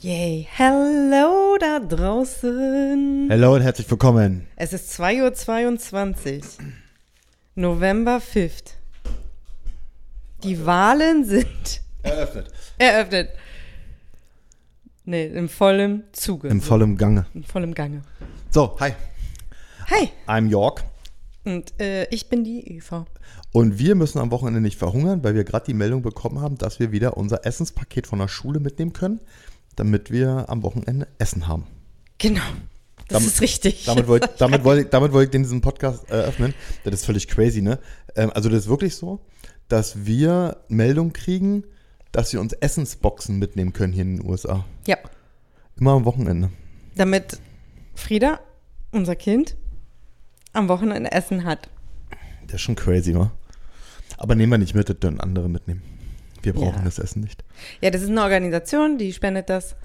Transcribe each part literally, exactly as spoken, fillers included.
Yay, hello da draußen. Hello und herzlich willkommen. Es ist zwei Uhr zweiundzwanzig, November fünften. Die Wahlen sind Eröffnet. eröffnet. Nee, im vollen Zuge. Im vollen Gange. Im vollen Gange. So, hi. Hi. I'm York. Und äh, ich bin die Eva. Und wir müssen am Wochenende nicht verhungern, weil wir gerade die Meldung bekommen haben, dass wir wieder unser Essenspaket von der Schule mitnehmen können, damit wir am Wochenende Essen haben. Genau. Das damit, ist richtig. Damit wollte damit wollt, damit wollt ich diesen Podcast eröffnen. Das ist völlig crazy, ne? Ähm, also das ist wirklich so, dass wir Meldung kriegen, dass wir uns Essensboxen mitnehmen können hier in den U S A. Ja. Immer am Wochenende. Damit Frieda, unser Kind, am Wochenende Essen hat. Das ist schon crazy, wa? Aber nehmen wir nicht mit, das können andere mitnehmen. Wir brauchen Ja. das Essen nicht. Ja, das ist eine Organisation, die spendet das.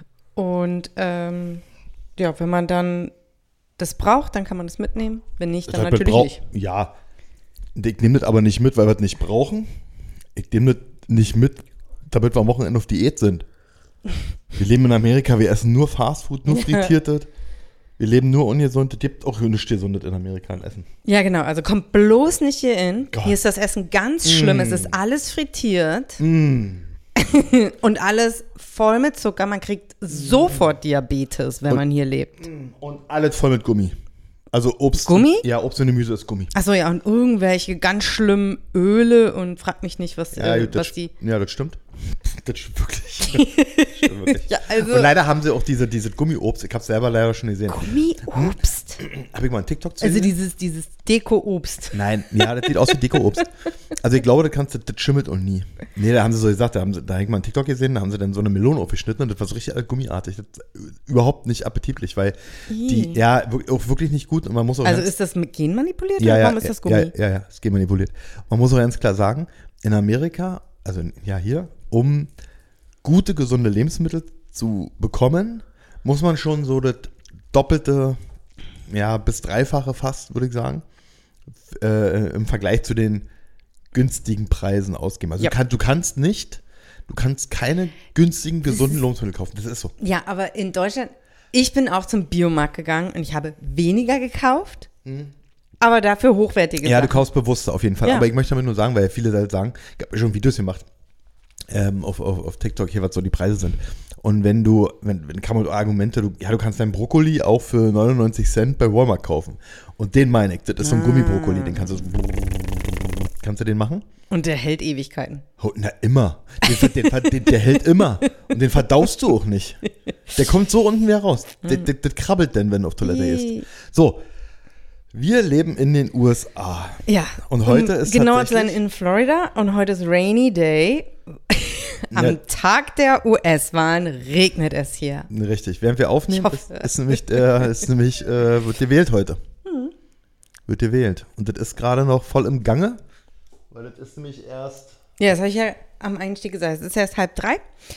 Und ähm, ja, wenn man dann das braucht, dann kann man das mitnehmen. Wenn nicht, dann Das heißt, natürlich brauch- nicht. Ja, ich nehme das aber nicht mit, weil wir das nicht brauchen. Ich nehme das nicht mit, damit wir am Wochenende auf Diät sind. Wir leben in Amerika, wir essen nur Fastfood, nur frittiertes. Wir leben nur ungesund. Es gibt auch nichts Gesundes in Amerika an Essen. Ja, genau. Also kommt bloß nicht hier in. Gott. Hier ist das Essen ganz schlimm. Mm. Es ist alles frittiert Mm. und alles voll mit Zucker. Man kriegt sofort Diabetes, wenn Und- man hier lebt. Und alles voll mit Gummi. Also Obst. Gummi? Ja, Obst und Gemüse ist Gummi. Achso, ja, und irgendwelche ganz schlimmen Öle und frag mich nicht, was, Ja, äh, gut, das, was die. ja, das stimmt. Das stimmt wirklich. Das stimmt wirklich. Ja, also. Und leider haben sie auch diese, diese Gummiobst. Ich habe es selber leider schon gesehen. Gummiobst. Habe ich mal einen TikTok zu Also gesehen? dieses, dieses Deko-Obst. Nein, ja, das sieht aus wie Deko-Obst. Also ich glaube, das, kannst, du- das schimmelt und nie. Nee, da haben sie so gesagt, da, haben sie, da habe ich mal einen TikTok gesehen, da haben sie dann so eine Melone aufgeschnitten und das war so richtig gummiartig. Das ist überhaupt nicht appetitlich, weil die, Ih. ja, wir- auch wirklich nicht gut und man muss auch Also ganz, ist das mit genmanipuliert ja, oder ja, warum ist das Gummi? Ja, ja, ja, es geht manipuliert. Man muss auch ganz klar sagen, in Amerika, also ja hier, um gute, gesunde Lebensmittel zu bekommen, muss man schon so das doppelte, ja, bis dreifache fast, würde ich sagen, äh, im Vergleich zu den günstigen Preisen ausgeben. Also Ja. du, kann, du kannst nicht, du kannst keine günstigen, gesunden Lebensmittel kaufen. Das ist so. Ja, aber in Deutschland, ich bin auch zum Biomarkt gegangen und ich habe weniger gekauft, aber dafür hochwertige Ja, du Sachen. kaufst bewusster auf jeden Fall. Ja. Aber ich möchte damit nur sagen, weil viele halt sagen, ich habe schon Videos gemacht ähm, auf, auf, auf TikTok hier, was so die Preise sind. Und wenn du, wenn, wenn kann man Argumente, du, ja, du kannst deinen Brokkoli auch für neunundneunzig Cent bei Walmart kaufen. Und den meine ich, das ist so ein Ah. Gummibrokkoli, den kannst du, kannst du den machen? Und der hält Ewigkeiten. Oh, na, immer. Den, ver- den, ver- den, der hält immer. Und den verdaust du auch nicht. Der kommt so unten wieder raus. Der, der, das krabbelt dann, wenn du auf Toilette Ih. gehst. So, wir leben in den U S A. Ja. Und heute um ist genauer zu sein tatsächlich- in Florida und heute ist Rainy Day. Am Ja. Tag der U S-Wahlen regnet es hier. Richtig, während wir aufnehmen, Ich hoffe. ist, ist nämlich, äh, ist nämlich äh, wird gewählt heute. Mhm. Wird gewählt. Und das ist gerade noch voll im Gange, weil das ist nämlich erst... Ja, das habe ich ja am Einstieg gesagt. Es ist erst halb drei.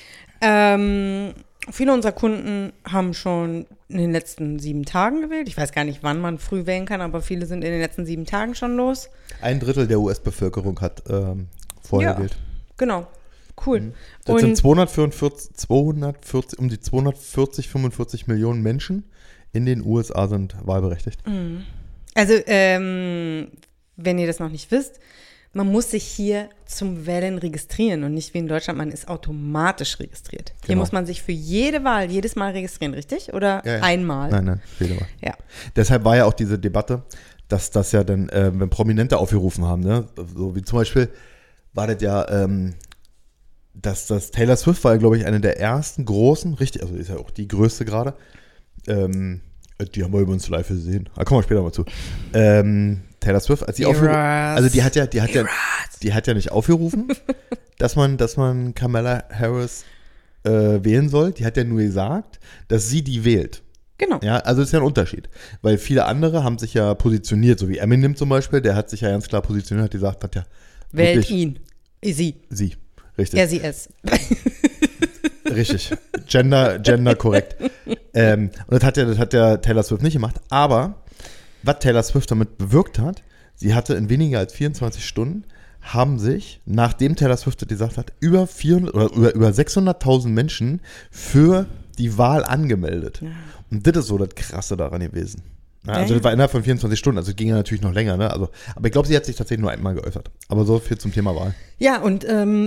Ähm, viele unserer Kunden haben schon in den letzten sieben Tagen gewählt. Ich weiß gar nicht, wann man früh wählen kann, aber viele sind in den letzten sieben Tagen schon los. Ein Drittel der U S-Bevölkerung hat ähm, vorher Ja. gewählt. Genau. Cool. Das Und sind zweihundertvierundvierzig, zweihundertvierzig, um die zweihundertvierzig, fünfundvierzig Millionen Menschen in den U S A sind wahlberechtigt. also, ähm, wenn ihr das noch nicht wisst, man muss sich hier zum Wählen registrieren und nicht wie in Deutschland, man ist automatisch registriert. Hier Genau. muss man sich für jede Wahl jedes Mal registrieren, richtig? Oder Ja, ja. einmal? Nein, nein, jede Wahl. Ja. Deshalb war ja auch diese Debatte, dass das ja dann, äh, wenn Prominente aufgerufen haben, ne? So wie zum Beispiel war das ja, ähm, dass das Taylor Swift war ja, glaube ich, eine der ersten großen, richtig, also ist ja auch die größte gerade, ähm, die haben wir übrigens live gesehen, da kommen wir später mal zu, ähm, Taylor Swift, als die aufgerufen, Eras. also die hat ja, die hat ja, Eras. die hat ja nicht aufgerufen, dass man, dass man Kamala Harris äh, wählen soll, die hat ja nur gesagt, dass sie die wählt. Genau. Ja, also ist ja ein Unterschied. Weil viele andere haben sich ja positioniert, so wie Eminem zum Beispiel, der hat sich ja ganz klar positioniert, hat gesagt, hat ja Wählt wirklich ihn. Sie. sie. Richtig. Er, sie, es. Richtig. Gender, gender korrekt. ähm, und das hat ja, das hat ja Taylor Swift nicht gemacht. Aber was Taylor Swift damit bewirkt hat, sie hatte in weniger als vierundzwanzig Stunden, haben sich, nachdem Taylor Swift das gesagt hat, über vierhundert oder über, über sechshunderttausend Menschen für die Wahl angemeldet. Ja. Und das ist so das Krasse daran gewesen. Ja, also das war innerhalb von vierundzwanzig Stunden, also es ging ja natürlich noch länger, ne? Also, aber ich glaube, sie hat sich tatsächlich nur einmal geäußert. Aber so viel zum Thema Wahl. Ja, und ähm,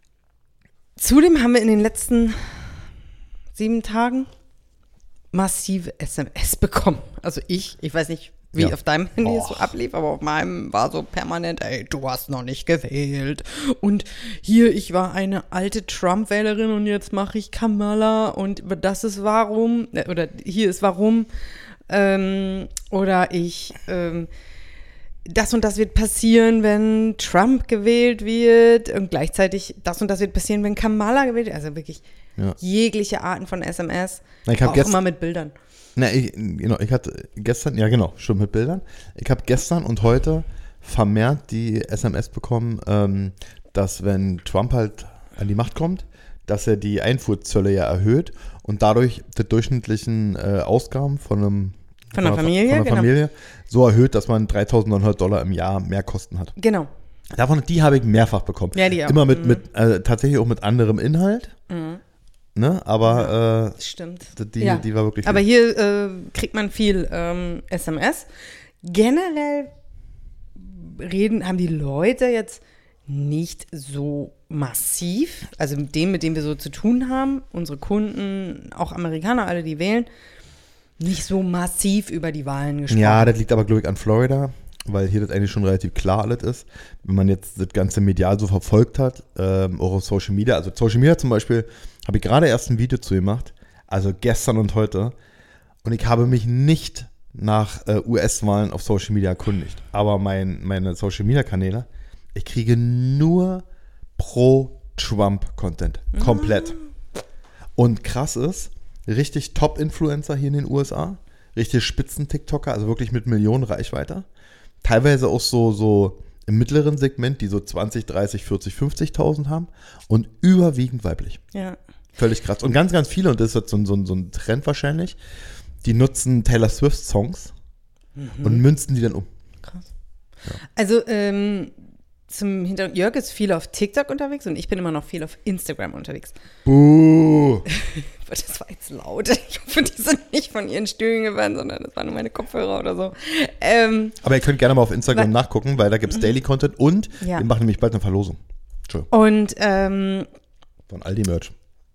zudem haben wir in den letzten sieben Tagen massive S M S bekommen. Also ich, ich weiß nicht, wie ja. auf deinem Handy es so ablief, aber auf meinem war so permanent, ey, du hast noch nicht gewählt. Und hier, ich war eine alte Trump-Wählerin und jetzt mache ich Kamala und das ist warum, oder hier ist warum. Ähm, oder ich, ähm, das und das wird passieren, wenn Trump gewählt wird und gleichzeitig das und das wird passieren, wenn Kamala gewählt wird. Also wirklich ja. jegliche Arten von S M S, Na, ich hab auch gest- immer mit Bildern. Na, ich, genau, ich hatte gestern, ja genau, schon mit Bildern. Ich habe gestern und heute vermehrt die S M S bekommen, ähm, dass wenn Trump halt an die Macht kommt, dass er die Einfuhrzölle ja erhöht und dadurch die durchschnittlichen äh, Ausgaben von einem Von der Familie, von der Familie genau. so erhöht, dass man dreitausendneunhundert Dollar im Jahr mehr Kosten hat. Genau. Davon, die habe ich mehrfach bekommen. Ja, die auch. Immer mit, mhm. mit äh, tatsächlich auch mit anderem Inhalt. Mhm. Ne? Aber äh, Stimmt. Die, ja. die war wirklich Aber viel. hier äh, kriegt man viel ähm, S M S. Generell reden, haben die Leute jetzt nicht so massiv, also mit dem, mit dem wir so zu tun haben, unsere Kunden, auch Amerikaner, alle, die wählen, nicht so massiv über die Wahlen gesprochen. Ja, das liegt aber, glaube ich, an Florida, weil hier das eigentlich schon relativ klar alles ist. Wenn man jetzt das ganze medial so verfolgt hat, ähm, auch auf Social Media, also Social Media zum Beispiel, habe ich gerade erst ein Video zu gemacht, also gestern und heute, und ich habe mich nicht nach äh, U S-Wahlen auf Social Media erkundigt, aber mein, meine Social Media Kanäle, ich kriege nur Pro-Trump-Content, komplett. Mhm. Und krass ist, richtig Top-Influencer hier in den U S A, richtig Spitzen-TikToker, also wirklich mit Millionen Reichweite. Teilweise auch so, so im mittleren Segment, die so zwanzig, dreißig, vierzig, fünfzigtausend haben und überwiegend weiblich. Ja. Völlig krass. Und ganz, ganz viele, und das ist jetzt so, so, so ein Trend wahrscheinlich, die nutzen Taylor Swift-Songs mhm. und münzen die dann um. Krass. Ja. Also, ähm, zum Hintergrund, Jörg ist viel auf TikTok unterwegs und ich bin immer noch viel auf Instagram unterwegs. Buh. Das war jetzt laut. Ich hoffe, die sind nicht von ihren Stühlen gefallen, sondern das waren nur meine Kopfhörer oder so. Ähm, Aber ihr könnt gerne mal auf Instagram weil, nachgucken, weil da gibt es mhm. Daily Content und ja. wir machen nämlich bald eine Verlosung. Und ähm, von Aldi Merch.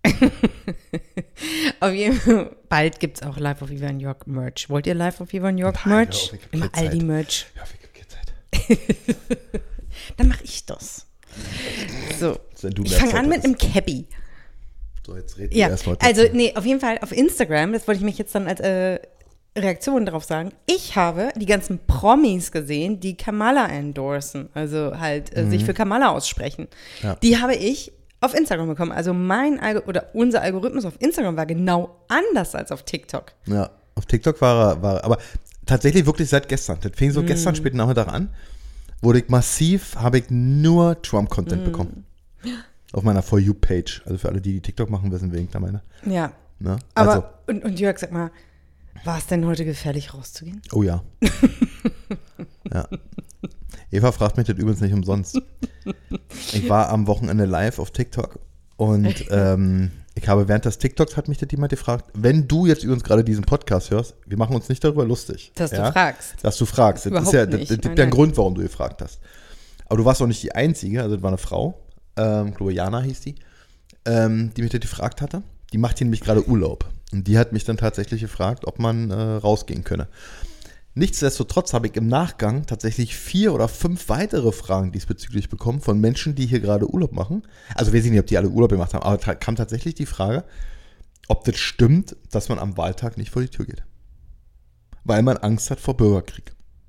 Auf jeden Fall, bald gibt es auch Live of Viva in York Merch. Wollt ihr Live of Viva in York Nein, Merch? Ja, immer Aldi Merch. Ja, ich Zeit. Dann mache ich das. So, ich fange an mit einem Cappy. So, jetzt reden ja, wir erstmal. Also, nee, auf jeden Fall auf Instagram, das wollte ich mich jetzt dann als äh, Reaktion darauf sagen. Ich habe die ganzen Promis gesehen, die Kamala endorsen, also halt äh, mhm. sich für Kamala aussprechen. Ja. Die habe ich auf Instagram bekommen. Also mein Algo- oder unser Algorithmus auf Instagram war genau anders als auf TikTok. Ja, auf TikTok war er, war er aber tatsächlich wirklich seit gestern. Das fing so mm. gestern späten Nachmittag an, wurde ich massiv, habe ich nur Trump-Content mm. bekommen. Auf meiner For You-Page. Also für alle, die, die TikTok machen, wissen, wen ich da meine. Ja. Ne? Aber, also, und, und Jörg, sag mal, war es denn heute gefährlich rauszugehen? Oh ja. Ja. Eva fragt mich das übrigens nicht umsonst. Ich war am Wochenende live auf TikTok und ähm, ich habe während des TikToks hat mich das jemand gefragt, wenn du jetzt übrigens gerade diesen Podcast hörst, wir machen uns nicht darüber lustig. Dass ja? du fragst. Dass du fragst. Das Überhaupt ist ja, nicht. das gibt ja einen Grund, warum du gefragt hast. Aber du warst auch nicht die Einzige, also das war eine Frau, ähm, ich glaube Jana hieß die, ähm, die mich das gefragt hatte. Die macht hier nämlich gerade Urlaub. Und die hat mich dann tatsächlich gefragt, ob man äh, rausgehen könne. Nichtsdestotrotz habe ich im Nachgang tatsächlich vier oder fünf weitere Fragen diesbezüglich bekommen von Menschen, die hier gerade Urlaub machen. Also weiß ich nicht, ob die alle Urlaub gemacht haben, aber da kam tatsächlich die Frage, ob das stimmt, dass man am Wahltag nicht vor die Tür geht. Weil man Angst hat vor Bürgerkrieg.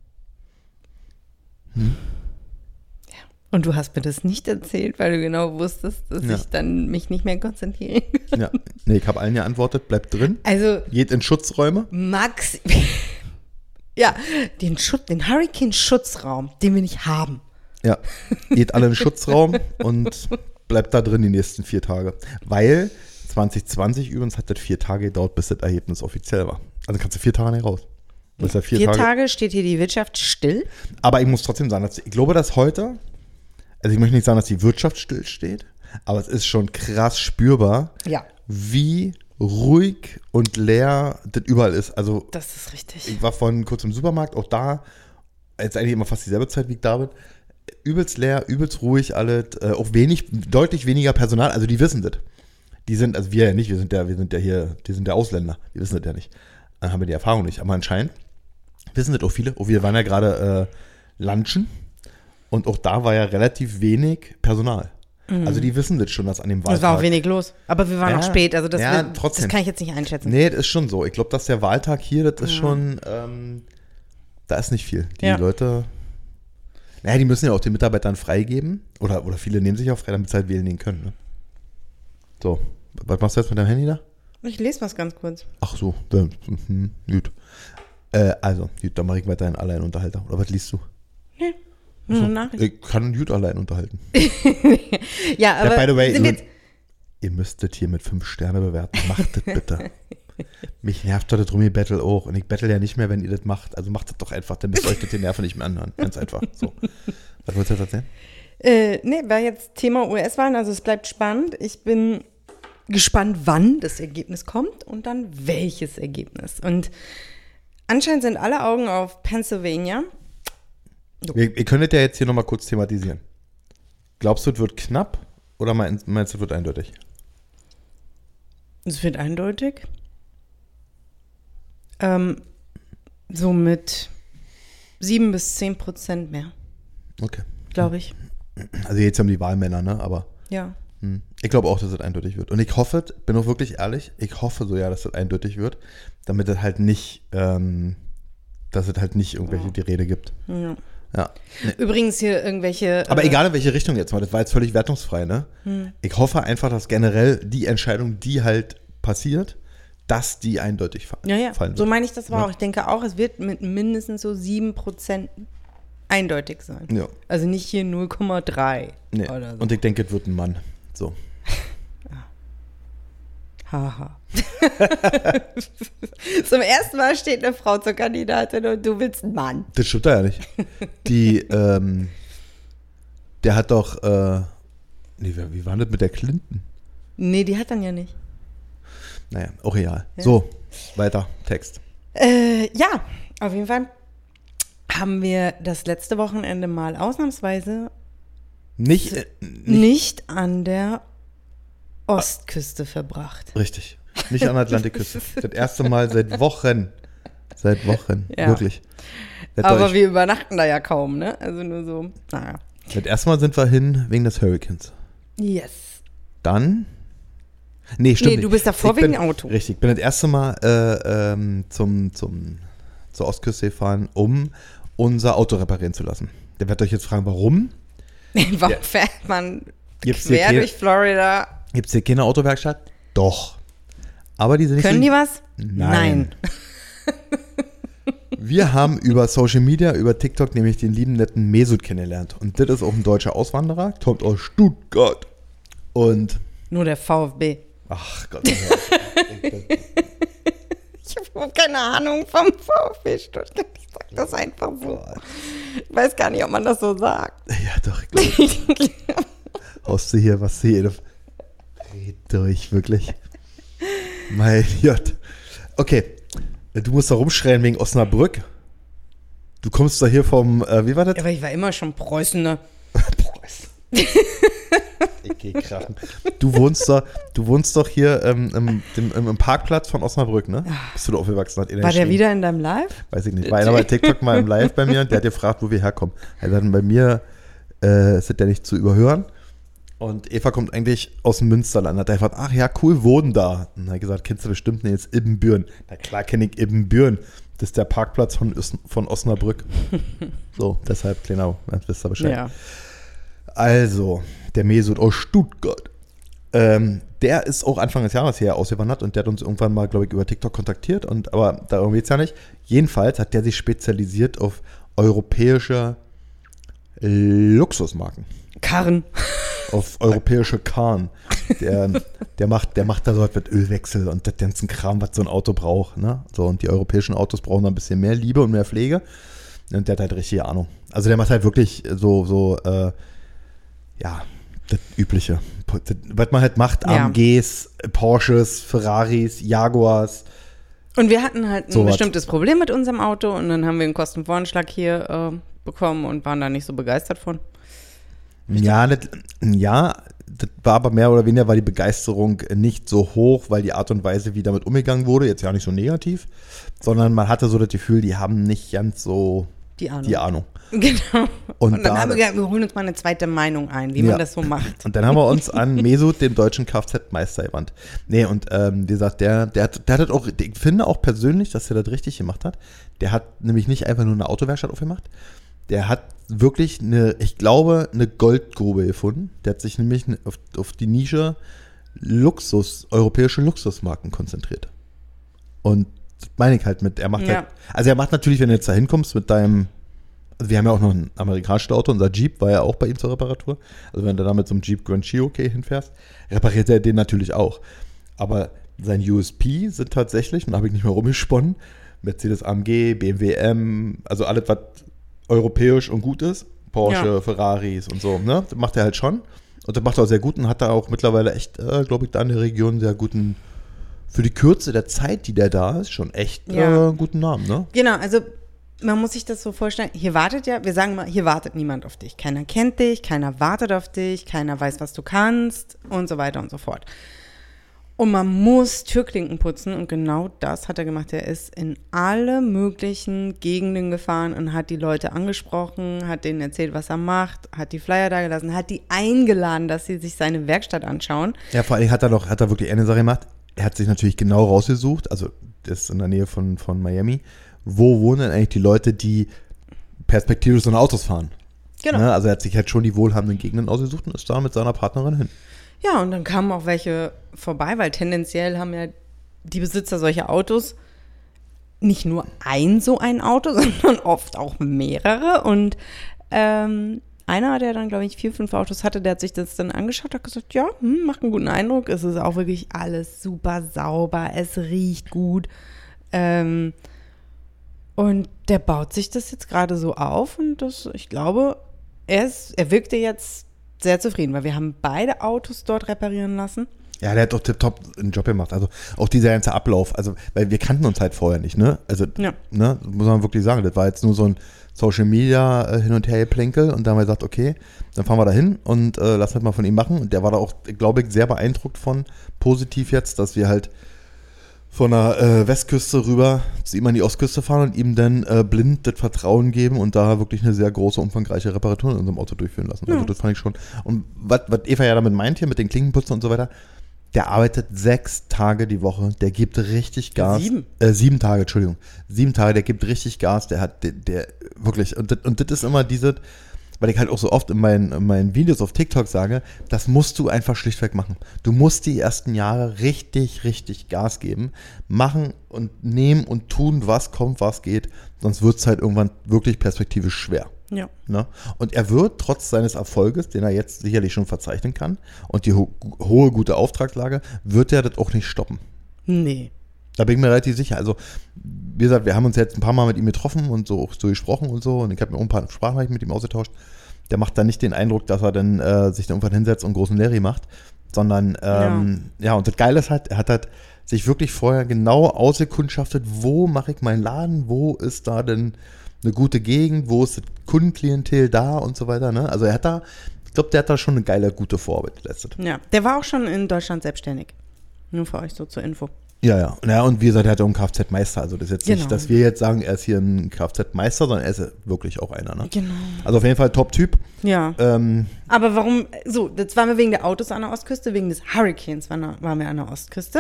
Hm? Ja. Und du hast mir das nicht erzählt, weil du genau wusstest, dass ja. ich dann mich nicht mehr konzentrieren kann. Ja, nee, ich habe allen geantwortet, bleibt drin. Also geht in Schutzräume. Max... Ja, den, Schutz, den Hurricane-Schutzraum, den wir nicht haben. Ja, geht alle in den Schutzraum und bleibt da drin die nächsten vier Tage. Weil zwanzig zwanzig übrigens hat das vier Tage gedauert, bis das Ergebnis offiziell war. Also kannst du vier Tage nicht raus. Ja vier, vier Tage, Tage steht hier die Wirtschaft still. Aber ich muss trotzdem sagen, dass ich glaube, dass heute also ich möchte nicht sagen, dass die Wirtschaft stillsteht, aber es ist schon krass spürbar, Ja. wie ruhig und leer das überall ist. Also Das ist richtig. ich war vorhin kurz im Supermarkt, auch da, jetzt eigentlich immer fast dieselbe Zeit wie ich da bin, übelst leer, übelst ruhig alles, äh, auch wenig, deutlich weniger Personal, also die wissen das. Die sind, also wir ja nicht, wir sind ja, wir sind ja hier, die sind ja Ausländer, die wissen das ja nicht. Dann haben wir die Erfahrung nicht, aber anscheinend wissen das auch viele. Auch wir waren ja gerade äh, lunchen und auch da war ja relativ wenig Personal. Mhm. Also die wissen das schon, dass an dem Wahltag... Es war auch wenig los, aber wir waren ja, noch spät, also das, ja, wir, trotzdem. das kann ich jetzt nicht einschätzen. Nee, das ist schon so. Ich glaube, dass der Wahltag hier, das ist ja. schon, ähm, da ist nicht viel. Die ja. Leute, naja, die müssen ja auch den Mitarbeitern freigeben oder, oder viele nehmen sich auch frei, damit sie halt wählen gehen können. Ne? So, was machst du jetzt mit deinem Handy da? Ich lese was ganz kurz. Ach so, dann, hm, gut. Äh, also, gut, dann mache ich weiter einen Alleinunterhalter. Oder was liest du? Nee, nur eine Nachricht. Ich kann gut allein unterhalten. Ja, aber ja, by the way, sind wir ihr, ihr müsstet hier mit fünf Sterne bewerten. Macht das bitte. Mich nervt doch das Rummi-Battle auch. Und ich battle ja nicht mehr, wenn ihr das macht. Also macht das doch einfach, dann müsst ihr euch das die Nerven nicht mehr anhören. Ganz einfach. So. Was wolltest du jetzt erzählen? Äh, nee, war jetzt Thema U S-Wahlen, also es bleibt spannend. Ich bin gespannt, wann das Ergebnis kommt und dann welches Ergebnis. Und anscheinend sind alle Augen auf Pennsylvania. Wir, wir können das ja jetzt hier nochmal kurz thematisieren. Glaubst du, es wird knapp oder meinst, meinst du, es wird eindeutig? Es wird eindeutig. Ähm, so mit sieben bis zehn Prozent mehr, Okay. glaube ich. Also jetzt haben die Wahlmänner, ne? Aber Ja. hm, ich glaube auch, dass es eindeutig wird. Und ich hoffe, bin auch wirklich ehrlich, ich hoffe so ja, dass es eindeutig wird, damit es halt nicht, ähm, dass es halt nicht irgendwelche die Rede gibt. ja. Ja. Nee. Übrigens hier irgendwelche. Aber äh, egal in welche Richtung jetzt mal, das war jetzt völlig wertungsfrei, ne? Hm. Ich hoffe einfach, dass generell die Entscheidung, die halt passiert, dass die eindeutig fa- Ja, ja, fallen wird. so meine ich das war Ja. auch. Ich denke auch, es wird mit mindestens so sieben Prozent eindeutig sein. Ja. Also nicht hier null Komma drei Nee. oder so. Und ich denke, es wird ein Mann. So. Haha. Zum ersten Mal steht eine Frau zur Kandidatin und du willst einen Mann. Das stimmt ja nicht. Die, ähm, der hat doch, äh, nee, wie wie war das mit der Clinton? Nee, die hat dann ja nicht. Naja, auch egal. Ja. So, weiter, Text. Äh, ja, auf jeden Fall haben wir das letzte Wochenende mal ausnahmsweise Nicht, äh, nicht nicht an der Ostküste verbracht. richtig. Nicht an der Atlantikküste. Das erste Mal seit Wochen. Seit Wochen. Ja. Wirklich. Seid Aber euch- wir übernachten da ja kaum, ne? Also nur so, naja. Das erste Mal sind wir hin wegen des Hurricanes. Yes. Dann. Nee, stimmt Nee, nicht. du bist davor Ich bin, wegen Auto. Richtig. Ich bin das erste Mal äh, ähm, zum, zum, zur Ostküste gefahren, um unser Auto reparieren zu lassen. Der wird euch jetzt fragen, warum? Warum Ja. fährt man Gibt's hier quer keine- durch Florida? Gibt es hier keine Autowerkstatt? Doch. Aber die sind nicht Können so, die was? Nein. Wir haben über Social Media, über TikTok nämlich den lieben netten Mesut kennengelernt. Und das ist auch ein deutscher Auswanderer, kommt aus Stuttgart. Und, Nur der VfB. ach Gott. Ich habe keine Ahnung vom VfB Stuttgart. Ich sag das einfach so. Ich weiß gar nicht, ob man das so sagt. Ja, doch. Ich glaub, haust du hier, was hier. Red durch, wirklich. Mein Gott. Okay, du musst da rumschreien wegen Osnabrück. Du kommst da hier vom, äh, wie war das? Aber ich war immer schon Preußen, ne? Ich geh krachen. Du wohnst da, du wohnst doch hier ähm, im, dem, im, im Parkplatz von Osnabrück, ne? Bist du da aufgewachsen? Hat War der geschrieben. wieder in deinem Live? Weiß ich nicht. War einer bei TikTok mal im Live bei mir und der hat gefragt, wo wir herkommen. Er hat dann bei mir, äh, ist der nicht zu überhören. Und Eva kommt eigentlich aus dem Münsterland. Hat er gefragt, ach ja, cool, wohnen da. Und er hat gesagt, kennst du bestimmt nicht, jetzt Ibbenbüren. Na klar kenne ich Ibbenbüren. Das ist der Parkplatz von, Os- von Osnabrück. So, deshalb, genau, jetzt wisst ihr Bescheid. Ja. Also, der Mesut aus Stuttgart. Ähm, der ist auch Anfang des Jahres hier ausgewandert und der hat uns irgendwann mal, glaube ich, über TikTok kontaktiert. Und, aber darum geht es ja nicht. Jedenfalls hat der sich spezialisiert auf europäische Luxusmarken. Karren. Auf europäische Karren. Der, der, macht, der macht da so was mit Ölwechsel und das ganzen Kram, was so ein Auto braucht. Ne? So, und die europäischen Autos brauchen da ein bisschen mehr Liebe und mehr Pflege. Und der hat halt richtig Ahnung. Also der macht halt wirklich so, so äh, ja, das Übliche. Das, was man halt macht, Ja. A M Gs, Porsches, Ferraris, Jaguars. Und wir hatten halt ein So was. bestimmtes Problem mit unserem Auto und dann haben wir einen Kostenvoranschlag hier äh, bekommen und waren da nicht so begeistert von. Ja, das, ja, das war aber mehr oder weniger, war die Begeisterung nicht so hoch, weil die Art und Weise, wie damit umgegangen wurde, jetzt ja nicht so negativ, sondern man hatte so das Gefühl, die haben nicht ganz so Die Ahnung. die Ahnung. Genau. Und Und, dann da- haben wir gesagt, wir holen uns mal eine zweite Meinung ein, wie Ja. man das so macht. Und dann haben wir uns an Mesut, dem deutschen Kfz-Meister, gewandt. Nee, und ähm, wie gesagt, der, der, hat, der hat das auch, ich finde auch persönlich, dass er das richtig gemacht hat. Der hat nämlich nicht einfach nur eine Autowerkstatt aufgemacht. Der hat wirklich eine, ich glaube, eine Goldgrube gefunden. Der hat sich nämlich ne- auf, auf die Nische Luxus, europäische Luxusmarken konzentriert. Und das meine ich halt mit, er macht Ja. halt, also er macht natürlich, wenn du jetzt da hinkommst mit deinem, also wir haben ja auch noch ein amerikanisches Auto, unser Jeep war ja auch bei ihm zur Reparatur. Also wenn du da mit so einem Jeep Grand Cherokee hinfährst, repariert er den natürlich auch. Aber sein U S P sind tatsächlich, und da habe ich nicht mehr rumgesponnen, Mercedes A M G, B M W M, also alles, was europäisch und gut ist, Porsche, Ja. Ferraris und so, ne? Das macht er halt schon. Und das macht er auch sehr gut und hat da auch mittlerweile echt, äh, glaube ich, da in der Region sehr guten, für die Kürze der Zeit, die der da ist, schon echt Ja. äh, guten Namen, ne? Genau, also man muss sich das so vorstellen, hier wartet ja, wir sagen mal, hier wartet niemand auf dich. Keiner kennt dich, keiner wartet auf dich, keiner weiß, was du kannst und so weiter und so fort. Und man muss Türklinken putzen und genau das hat er gemacht. Er ist in alle möglichen Gegenden gefahren und hat die Leute angesprochen, hat denen erzählt, was er macht, hat die Flyer da gelassen, hat die eingeladen, dass sie sich seine Werkstatt anschauen. Ja, vor allem hat er doch, hat er wirklich eine Sache gemacht. Er hat sich natürlich genau rausgesucht, also das ist in der Nähe von, von Miami. Wo wohnen denn eigentlich die Leute, die perspektivisch so eine Autos fahren? Genau. Ne? Also er hat sich halt schon die wohlhabenden Gegenden ausgesucht und ist da mit seiner Partnerin hin. Ja, und dann kamen auch welche vorbei, weil tendenziell haben ja die Besitzer solcher Autos nicht nur ein so ein Auto, sondern oft auch mehrere. Und ähm, einer, der dann, glaube ich, vier, fünf Autos hatte, der hat sich das dann angeschaut, hat gesagt, ja, hm, macht einen guten Eindruck. Es ist auch wirklich alles super sauber, es riecht gut. Ähm, und der baut sich das jetzt gerade so auf und das, ich glaube, er, ist, er wirkte jetzt sehr zufrieden, weil wir haben beide Autos dort reparieren lassen. Ja, der hat doch tipptopp einen Job gemacht. Also auch dieser ganze Ablauf, also weil wir kannten uns halt vorher nicht, ne? Also, Ja. ne, muss man wirklich sagen, das war jetzt nur so ein Social Media äh, hin und her geplänkel und da haben wir gesagt, okay, dann fahren wir da hin und äh, lassen das mal von ihm machen. Und der war da auch, glaube ich, sehr beeindruckt von, positiv jetzt, dass wir halt von der äh, Westküste rüber zu ihm an die Ostküste fahren und ihm dann äh, blind das Vertrauen geben und da wirklich eine sehr große, umfangreiche Reparatur in unserem Auto durchführen lassen. Also Ja. das fand ich schon. Und was was Eva ja damit meint hier mit den Klinkenputzen und so weiter, der arbeitet sechs Tage die Woche, der gibt richtig Gas. Sieben. Äh, sieben Tage, Entschuldigung. Sieben Tage, der gibt richtig Gas, der hat, der, der wirklich, und das, und das ist immer diese, weil ich halt auch so oft in meinen, in meinen Videos auf TikTok sage, das musst du einfach schlichtweg machen. Du musst die ersten Jahre richtig, richtig Gas geben, machen und nehmen und tun, was kommt, was geht, sonst wird es halt irgendwann wirklich perspektivisch schwer. Ja. Ne? Und er wird trotz seines Erfolges, den er jetzt sicherlich schon verzeichnen kann, und die ho hohe, gute Auftragslage, wird er das auch nicht stoppen. Nee. Da bin ich mir relativ sicher. Also, wie gesagt, wir haben uns jetzt ein paar Mal mit ihm getroffen und so, so gesprochen und so. Und ich habe mir auch ein paar Sprachnachrichten mit ihm ausgetauscht. Der macht dann nicht den Eindruck, dass er dann äh, sich dann irgendwann hinsetzt und großen Larry macht, sondern, ähm, ja. ja, und das Geile ist halt, er hat halt sich wirklich vorher genau ausgekundschaftet, wo mache ich meinen Laden, wo ist da denn eine gute Gegend, wo ist das Kundenklientel da und so weiter. Ne? Also, er hat da, ich glaube, der hat da schon eine geile, gute Vorarbeit geleistet. Ja. Der war auch schon in Deutschland selbstständig. Nur für euch so zur Info. Ja, ja. Ja, und wie gesagt, er hat ja auch einen Kfz-Meister. Also das ist jetzt Genau. nicht, dass wir jetzt sagen, er ist hier ein Kfz-Meister, sondern er ist wirklich auch einer. Ne? Genau. Also auf jeden Fall Top-Typ. Ja. Ähm, Aber warum, so, das waren wir wegen der Autos an der Ostküste, wegen des Hurricanes waren, waren wir an der Ostküste.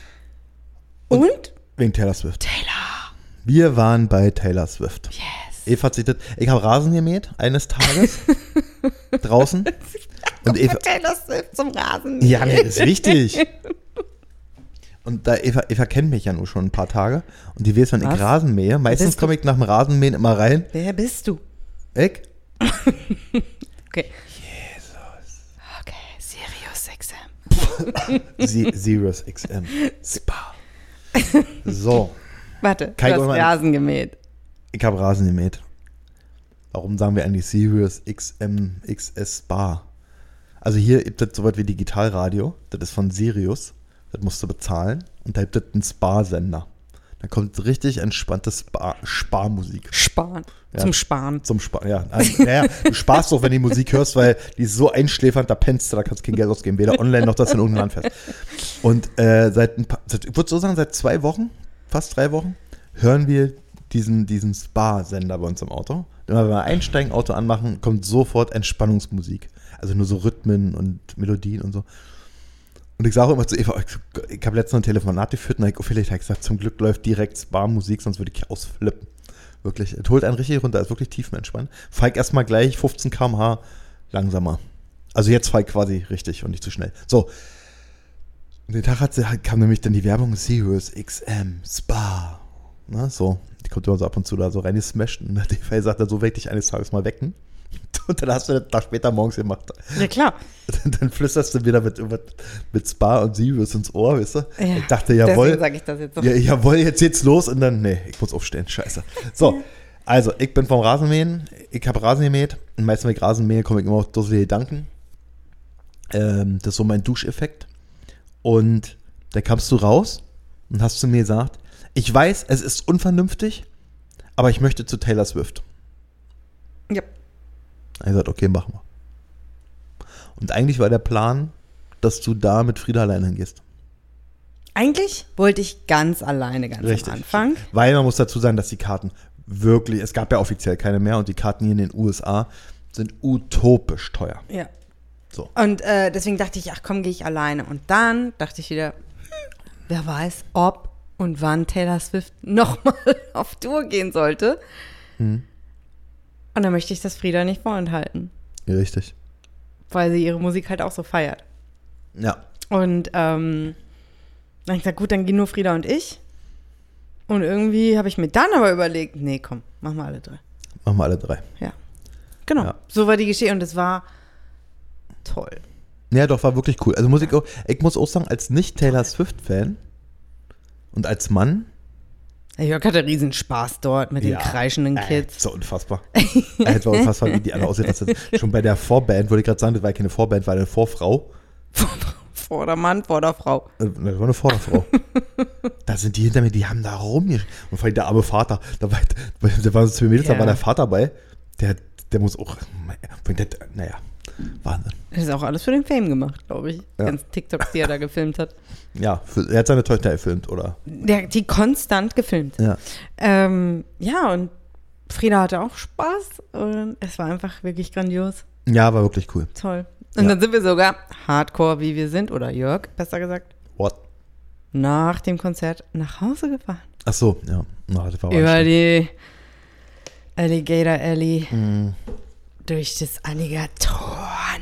Und? wegen Taylor Swift. Taylor. Wir waren bei Taylor Swift. Yes. Eva hat sich das, ich habe Rasen gemäht, eines Tages, draußen. Und Eva, Taylor Swift zum Rasen. ja, nee, das ist wichtig. Und da Eva, Eva kennt mich ja nur schon ein paar Tage. Und die weiß, wenn ich Was? Rasen mähe, meistens bist du? komme ich nach dem Rasenmähen immer rein. Wer bist du? Ich? Okay. Jesus. Okay, Sirius X M. Sie- Sirius X M. Spa. So. Warte, Kai du hast Goldmann. Rasen gemäht. Ich habe Rasen gemäht. Warum sagen wir eigentlich Sirius X M X S Spa? Also hier gibt es sowas wie Digitalradio. Das ist von Sirius. Das musst du bezahlen. Und da gibt es einen Spa-Sender. Da kommt richtig entspannte Spa- Sparmusik. Sparen. Ja, Zum Sparen. Zum Sparen, ja. Also, naja, du sparst doch, wenn du die Musik hörst, weil die ist so einschläfernd, da pennst du, da kannst du kein Geld ausgeben. Weder online noch, dass du in irgendein Land fährst. Und äh, seit, ein paar, seit, ich würde so sagen, seit zwei Wochen, fast drei Wochen, hören wir diesen, diesen Spa-Sender bei uns im Auto. Immer wenn wir einsteigen, Auto anmachen, kommt sofort Entspannungsmusik. Also nur so Rhythmen und Melodien und so. Und ich sage immer zu Eva, ich, ich habe letztens ein Telefonat geführt und ich, oh, vielleicht habe ich gesagt, zum Glück läuft direkt Spa-Musik, sonst würde ich ausflippen. Wirklich, es holt einen richtig runter, ist wirklich tiefenentspannt. Fahr ich erstmal gleich fünfzehn Kilometer pro Stunde langsamer. Also jetzt fahre ich quasi richtig und nicht zu schnell. So. Und den Tag hat, kam nämlich dann die Werbung Sirius X M Spa. Na, so. Die kommt immer so ab und zu da so reingesmasht. Und der D V sagt dann, so werde ich dich eines Tages mal wecken. Und dann hast du das Tag später morgens gemacht. Ja, klar. Dann, dann flüsterst du wieder mit, mit Spa und Sirius ins Ohr, weißt du? Ja, ich dachte, jawohl. Deswegen sage ich das jetzt so. Ja, jawohl, jetzt geht's los. Und dann, nee, ich muss aufstehen. Scheiße. So, also, ich bin vom Rasenmähen. Ich habe Rasen gemäht. Und meistens, wenn ich Rasen mähe, komme ich immer auf dusselige Gedanken. Ähm, das ist so mein Duscheffekt. Und da kamst du raus und hast zu mir gesagt, ich weiß, es ist unvernünftig, aber ich möchte zu Taylor Swift. Ja. Ich gesagt, okay, machen wir. Und eigentlich war der Plan, dass du da mit Frieda alleine hingehst. Eigentlich wollte ich ganz alleine, ganz Richtig. am Anfang. Weil man muss dazu sagen, dass die Karten wirklich, es gab ja offiziell keine mehr und die Karten hier in den U S A sind utopisch teuer. Ja. So. Und äh, deswegen dachte ich, ach komm, gehe ich alleine. Und dann dachte ich wieder, wer weiß, ob und wann Taylor Swift nochmal auf Tour gehen sollte. Hm. Und dann möchte ich das Frieda nicht vorenthalten. Ja, richtig. Weil sie ihre Musik halt auch so feiert. Ja. Und ähm, dann habe ich gesagt, gut, dann gehen nur Frieda und ich. Und irgendwie habe ich mir dann aber überlegt, nee, komm, machen wir alle drei. Machen wir alle drei. Ja. Genau. Ja. So war die Geschichte und es war toll. Ja, doch, war wirklich cool. Also muss ich auch, ich muss auch sagen, als Nicht-Taylor Swift-Fan und als Mann. Jörg hatte riesen Spaß dort mit Ja, den kreischenden äh, Kids. So unfassbar. äh, so unfassbar, wie die alle aussehen. Das ist schon bei der Vorband, wollte ich gerade sagen, das war keine Vorband, war eine Vorfrau. Vordermann, Vorderfrau. Äh, Das war eine Vorderfrau. Da sind die hinter mir, die haben da rumgesch... Und vor allem der arme Vater, da war, da waren so zwei Mädels, Ja. da war der Vater bei. Der, der muss auch, der, naja, Wahnsinn. Das ist auch alles für den Fame gemacht, glaube ich. Ja. Ganz TikToks, die er da gefilmt hat. Ja, für, er hat seine Tochter gefilmt, oder? Der hat die konstant gefilmt. Ja. Ähm, ja, und Frieda hatte auch Spaß und es war einfach wirklich grandios. Ja, war wirklich cool. Toll. Und Ja. dann sind wir sogar hardcore, wie wir sind, oder Jörg, besser gesagt, What? nach dem Konzert nach Hause gefahren. Ach so, ja. Oh, das war Über anstrengend. die Alligator Alley, Mhm. durch das Alligatoren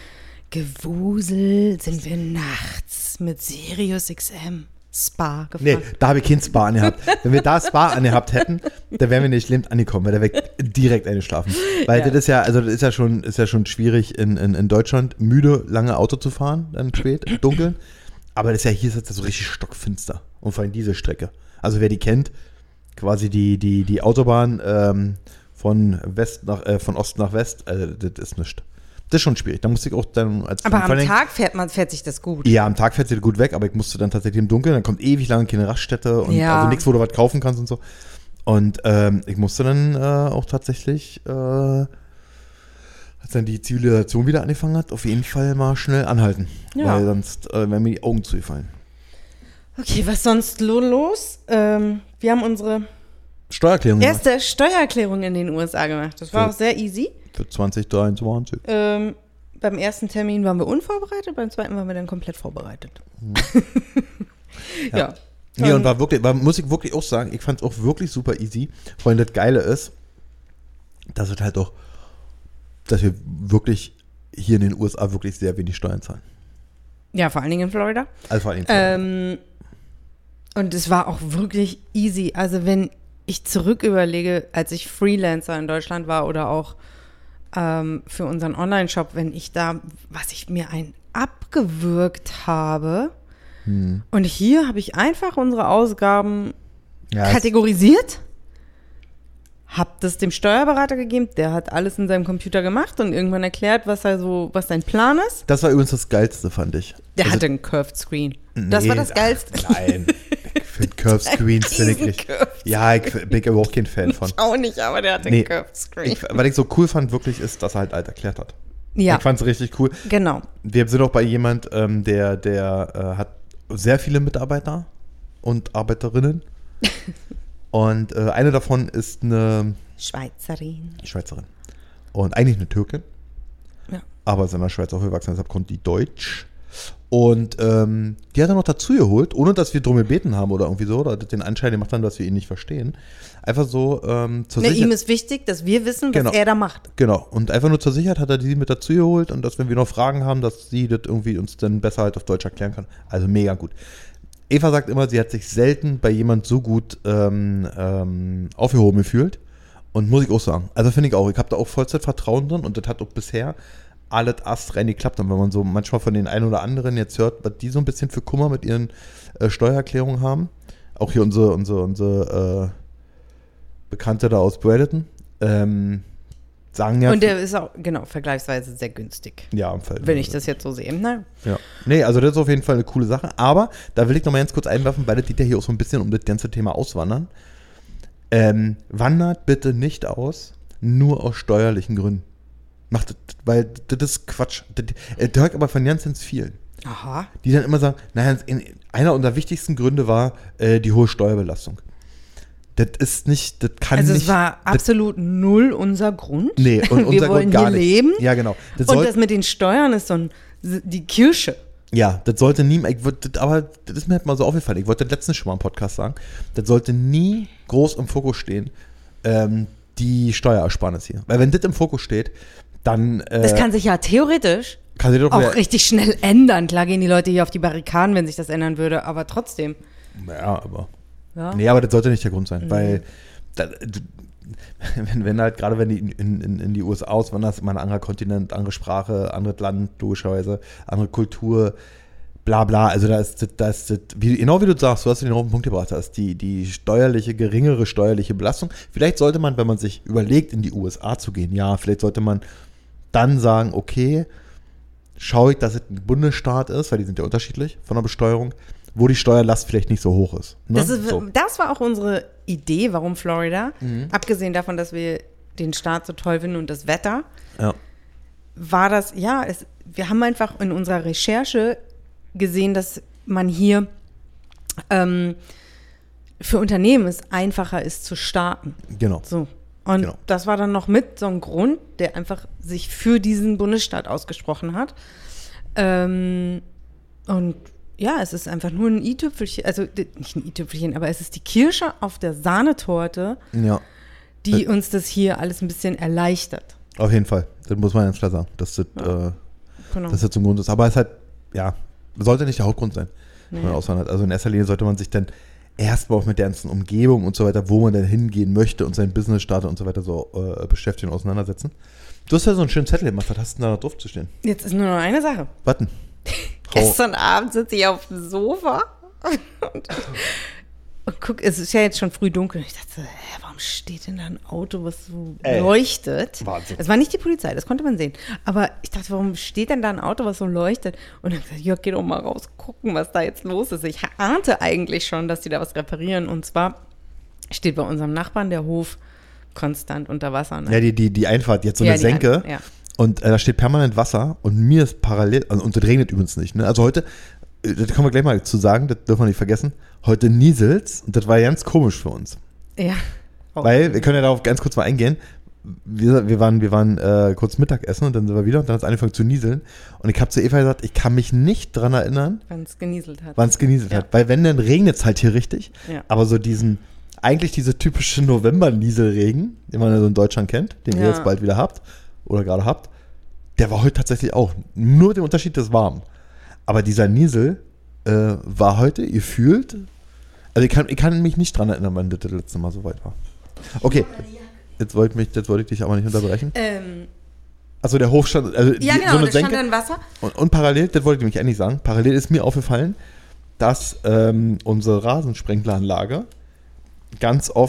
gewuselt sind wir nachts mit Sirius X M Spa gefahren. Nee, da habe ich kein Spa angehabt. Wenn wir da Spa angehabt hätten, dann wären wir nicht lebend angekommen, weil da wäre ich direkt eingeschlafen. Weil Ja. das ist ja, also das ist ja schon, ist ja schon schwierig in, in, in Deutschland, müde, lange Auto zu fahren, dann spät, im Dunkeln. Aber das ist ja, hier ist das so richtig stockfinster. Und vor allem diese Strecke. Also wer die kennt, quasi die, die, die Autobahn ähm, von West nach, äh, von Ost nach West, also das ist nichts. Das ist schon schwierig. Da musste ich auch dann als Aber vor am allem- Tag fährt man, fährt sich das gut. Ja, am Tag fährt sie gut weg, aber ich musste dann tatsächlich im Dunkeln, dann kommt ewig lange keine Raststätte und Ja. also nichts, wo du was kaufen kannst und so. Und ähm, ich musste dann äh, auch tatsächlich, äh, als dann die Zivilisation wieder angefangen hat, auf jeden Fall mal schnell anhalten. Ja. Weil sonst äh, wären mir die Augen zugefallen. Okay, was sonst lo- los? Ähm, wir haben unsere Steuererklärung gemacht erste Steuererklärung in den U S A gemacht. Das war Für- auch sehr easy. für zwanzig dreiundzwanzig. Ähm, beim ersten Termin waren wir unvorbereitet, beim zweiten waren wir dann komplett vorbereitet. ja. Ja, und war wirklich, war, muss ich wirklich auch sagen, ich fand es auch wirklich super easy. Vor allem das Geile ist, dass es halt auch, dass wir wirklich hier in den U S A wirklich sehr wenig Steuern zahlen. Ja, vor allen Dingen in Florida. Also vor allem. Ähm, und es war auch wirklich easy. Also wenn ich zurück überlege, als ich Freelancer in Deutschland war oder auch ähm, für unseren Online-Shop, wenn ich da, was ich mir ein abgewürgt habe. Hm. Und hier habe ich einfach unsere Ausgaben Ja, es- kategorisiert, hab das dem Steuerberater gegeben, der hat alles in seinem Computer gemacht und irgendwann erklärt, was er so, was sein Plan ist. Das war übrigens das Geilste, fand ich. Der also, hatte einen Curved Screen. Das nee, war das Geilste. Ach, nein, für Curved Screens finde ich nicht. Ja, ich bin überhaupt kein Fan von. Ich auch nicht, aber der hatte nee, einen Curved Screen. Ich, was ich so cool fand, wirklich, ist, dass er halt alt erklärt hat. Ja. Ich fand es richtig cool. Genau. Wir sind auch bei jemand, ähm, der, der äh, hat sehr viele Mitarbeiter und Arbeiterinnen. Und äh, eine davon ist eine Schweizerin. Schweizerin. Und eigentlich eine Türkin. Ja. Aber ist in der Schweiz aufgewachsen, deshalb konnte die Deutsch. Und ähm, die hat er noch dazu geholt, ohne dass wir drum gebeten haben oder irgendwie so, oder den Anschein gemacht haben, dass wir ihn nicht verstehen. Einfach so ähm, zur Ne, Sicherheit. ihm ist wichtig, dass wir wissen, was Genau. er da macht. Genau. Und einfach nur zur Sicherheit hat er die mit dazu geholt und dass, wenn wir noch Fragen haben, dass sie das irgendwie uns dann besser halt auf Deutsch erklären kann. Also mega gut. Eva sagt immer, sie hat sich selten bei jemand so gut ähm, ähm, aufgehoben gefühlt. Und muss ich auch sagen. Also finde ich auch. Ich habe da auch Vollzeitvertrauen drin und das hat auch bisher alles astrein geklappt. Und wenn man so manchmal von den einen oder anderen jetzt hört, was die so ein bisschen für Kummer mit ihren äh, Steuererklärungen haben. Auch hier unsere, unsere, unsere äh, Bekannte da aus Bradenton. Ähm, sagen ja. Und der ist auch, genau, vergleichsweise sehr günstig. Ja, im Fall. Wenn ich das jetzt so sehe. Ne? Ja. Nee, also das ist auf jeden Fall eine coole Sache. Aber da will ich noch mal ganz kurz einwerfen, weil das geht ja hier auch so ein bisschen um das ganze Thema Auswandern. Ähm, wandert bitte nicht aus, nur aus steuerlichen Gründen. Macht das, weil das ist Quatsch. Das, das höre ich aber von ganz, ganz vielen. Aha. Die dann immer sagen, naja, einer unserer wichtigsten Gründe war äh, die hohe Steuerbelastung. Das ist nicht, das kann also nicht. Also es war absolut das, null unser Grund. Nee, und unser wir wollen Grund gar hier nicht. leben. Ja, genau. Das und soll, das mit den Steuern ist so ein, die Kirsche. Ja, das sollte nie, ich würd, aber das ist mir halt mal so aufgefallen. Ich wollte das letztens schon mal im Podcast sagen. Das sollte nie groß im Fokus stehen, ähm, die Steuerersparnis hier. Weil wenn das im Fokus steht, dann. Äh, das kann sich ja theoretisch kann sich doch auch wieder, richtig schnell ändern. Klar gehen die Leute hier auf die Barrikaden, wenn sich das ändern würde, aber trotzdem. Ja, aber. Ja. Nee, aber das sollte nicht der Grund sein, Mhm. weil. Da, wenn, wenn halt, gerade wenn die in, in, in die U S A auswandern, ist immer ein anderer Kontinent, andere Sprache, anderes Land, logischerweise, andere Kultur, bla bla. Also da ist das, da ist das, wie, genau wie du sagst, du hast den auf den Punkt gebracht hast, die, die steuerliche, geringere steuerliche Belastung. Vielleicht sollte man, wenn man sich überlegt, in die U S A zu gehen, ja, vielleicht sollte man dann sagen, okay, schaue ich, dass es ein Bundesstaat ist, weil die sind ja unterschiedlich von der Besteuerung, wo die Steuerlast vielleicht nicht so hoch ist. Ne? Das, ist so. das war auch unsere Idee, warum Florida, Mhm. abgesehen davon, dass wir den Staat so toll finden und das Wetter, Ja. war das, ja, es, wir haben einfach in unserer Recherche gesehen, dass man hier ähm, für Unternehmen es einfacher ist zu starten. Genau. So. Und Genau. das war dann noch mit so ein Grund, der einfach sich für diesen Bundesstaat ausgesprochen hat. Ähm, und ja, es ist einfach nur ein i-Tüpfelchen, also nicht ein i-Tüpfelchen, aber es ist die Kirsche auf der Sahnetorte, Ja. die Äh. uns das hier alles ein bisschen erleichtert. Auf jeden Fall. Das muss man ganz klar sagen, dass das, Ja. äh, Genau. dass das so ein Grund ist. Aber es halt, ja, sollte nicht der Hauptgrund sein, wenn man Nee. auswandert. Also in erster Linie sollte man sich dann erstmal auch mit der ganzen Umgebung und so weiter, wo man denn hingehen möchte und sein Business startet und so weiter so äh, beschäftigen, auseinandersetzen. Du hast ja so einen schönen Zettel gemacht. Was hast du denn da drauf zu stehen? Jetzt ist nur noch eine Sache. Warten. Gestern Abend sitze ich auf dem Sofa und, und guck, es ist ja jetzt schon früh dunkel. Und ich dachte so, hä, warum steht denn da ein Auto, was so Ey, leuchtet? Wahnsinn. Es war nicht die Polizei, das konnte man sehen. Aber ich dachte, warum steht denn da ein Auto, was so leuchtet? Und dann gesagt, Jörg, geh doch mal raus, gucken, was da jetzt los ist. Ich ahnte eigentlich schon, dass die da was reparieren. Und zwar steht bei unserem Nachbarn der Hof konstant unter Wasser. Ne? Ja, die, die, die Einfahrt, jetzt so Ja, eine die Senke. Einfahrt, ja. Und äh, da steht permanent Wasser und mir ist parallel, also, und das regnet übrigens nicht. Ne? Also heute, äh, das können wir gleich mal zu sagen, das dürfen wir nicht vergessen, heute nieselt's und das war ganz komisch für uns. Ja. Oh. Weil, wir können ja darauf ganz kurz mal eingehen, wir, wir waren, wir waren äh, kurz Mittagessen und dann sind wir wieder und dann hat es angefangen zu nieseln. Und ich habe zu Eva gesagt, ich kann mich nicht dran erinnern, Wenn es genieselt hat. wann es genieselt Ja. hat. Weil wenn, dann regnet es halt hier richtig. Ja. Aber so diesen, eigentlich diese typische November-Nieselregen, den man ja so in Deutschland kennt, den ihr Ja. jetzt bald wieder habt oder gerade habt, der war heute tatsächlich auch. Nur der Unterschied ist warm. Aber dieser Niesel äh, war heute gefühlt, also ich kann, ich kann mich nicht dran erinnern, wann das, das letzte Mal so weit war. Okay, jetzt wollte mich, jetzt wollte ich dich aber nicht unterbrechen. Ähm, Also der Hof stand, also ja, die, genau, so eine da stand Senke. dann Wasser. Und, und parallel, das wollte ich nämlich eigentlich sagen, parallel ist mir aufgefallen, dass ähm, unsere Rasensprenkelanlage ganz oft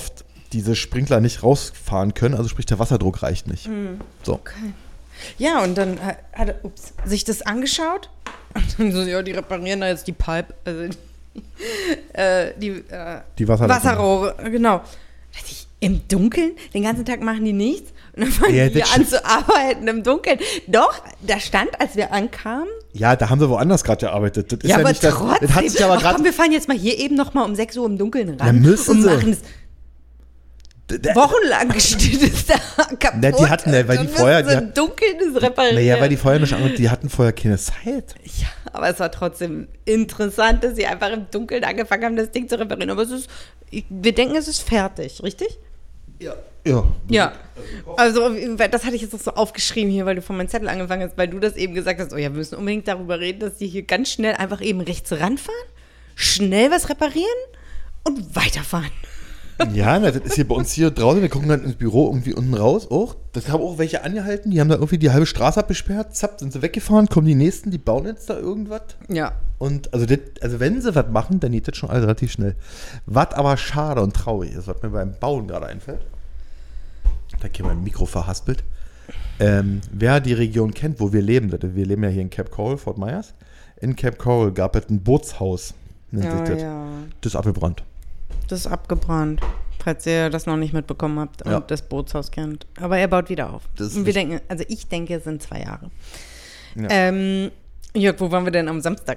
diese Sprinkler nicht rausfahren können, also sprich der Wasserdruck reicht nicht. Mhm. So. Okay. Ja, und dann hat, hat er ups, sich das angeschaut und dann so, ja, die reparieren da jetzt die Pipe, also die, äh, die, äh, Die Wasserleitung. Wasserrohre, genau. Da dachte ich, im Dunkeln? Den ganzen Tag machen die nichts und dann fangen Ja, die das an zu arbeiten im Dunkeln. Doch, da stand, als wir ankamen. Ja, da haben sie woanders gerade gearbeitet. Das ist Ja, ja aber nicht das, trotzdem. das hat sich aber Ach, komm, gerade. wir fahren jetzt mal hier eben noch mal um sechs Uhr im Dunkeln ran Ja, müssen und sie. machen es. Wochenlang steht es da kaputt. Na, die hatten ja, weil die Dann vorher- müssen sie die im Dunkeln das reparieren. Naja, weil die vorher nicht an, die hatten vorher keine Zeit. Ja, aber es war trotzdem interessant, dass sie einfach im Dunkeln angefangen haben, das Ding zu reparieren. Aber es ist, ich, wir denken, es ist fertig, richtig? Ja. Ja. Ja. Also, das hatte ich jetzt noch so aufgeschrieben hier, weil du von meinem Zettel angefangen hast, weil du das eben gesagt hast, oh ja, wir müssen unbedingt darüber reden, dass die hier ganz schnell einfach eben rechts ranfahren, schnell was reparieren und weiterfahren. Ja, na, das ist hier bei uns hier draußen. Wir gucken dann ins Büro irgendwie unten raus auch. Das haben auch welche angehalten. Die haben da irgendwie die halbe Straße abgesperrt. Zapp, sind sie weggefahren. Kommen die Nächsten, die bauen jetzt da irgendwas. Ja. Und also, das, also wenn sie was machen, dann geht das schon alles relativ schnell. Was aber schade und traurig ist, was mir beim Bauen gerade einfällt. Da hier mein Mikro verhaspelt. Ähm, wer die Region kennt, wo wir leben, das, wir leben ja hier in Cape Coral, Fort Myers. In Cape Coral gab es ein Bootshaus. Nennt Ja, sich das. ja. Das ist abgebrannt. Das ist abgebrannt, falls ihr das noch nicht mitbekommen habt und Ja. das Bootshaus kennt. Aber er baut wieder auf. Das ist und wir wichtig. denken, also ich denke, es sind zwei Jahre. Ja. Ähm, Jörg, wo waren wir denn am Samstag?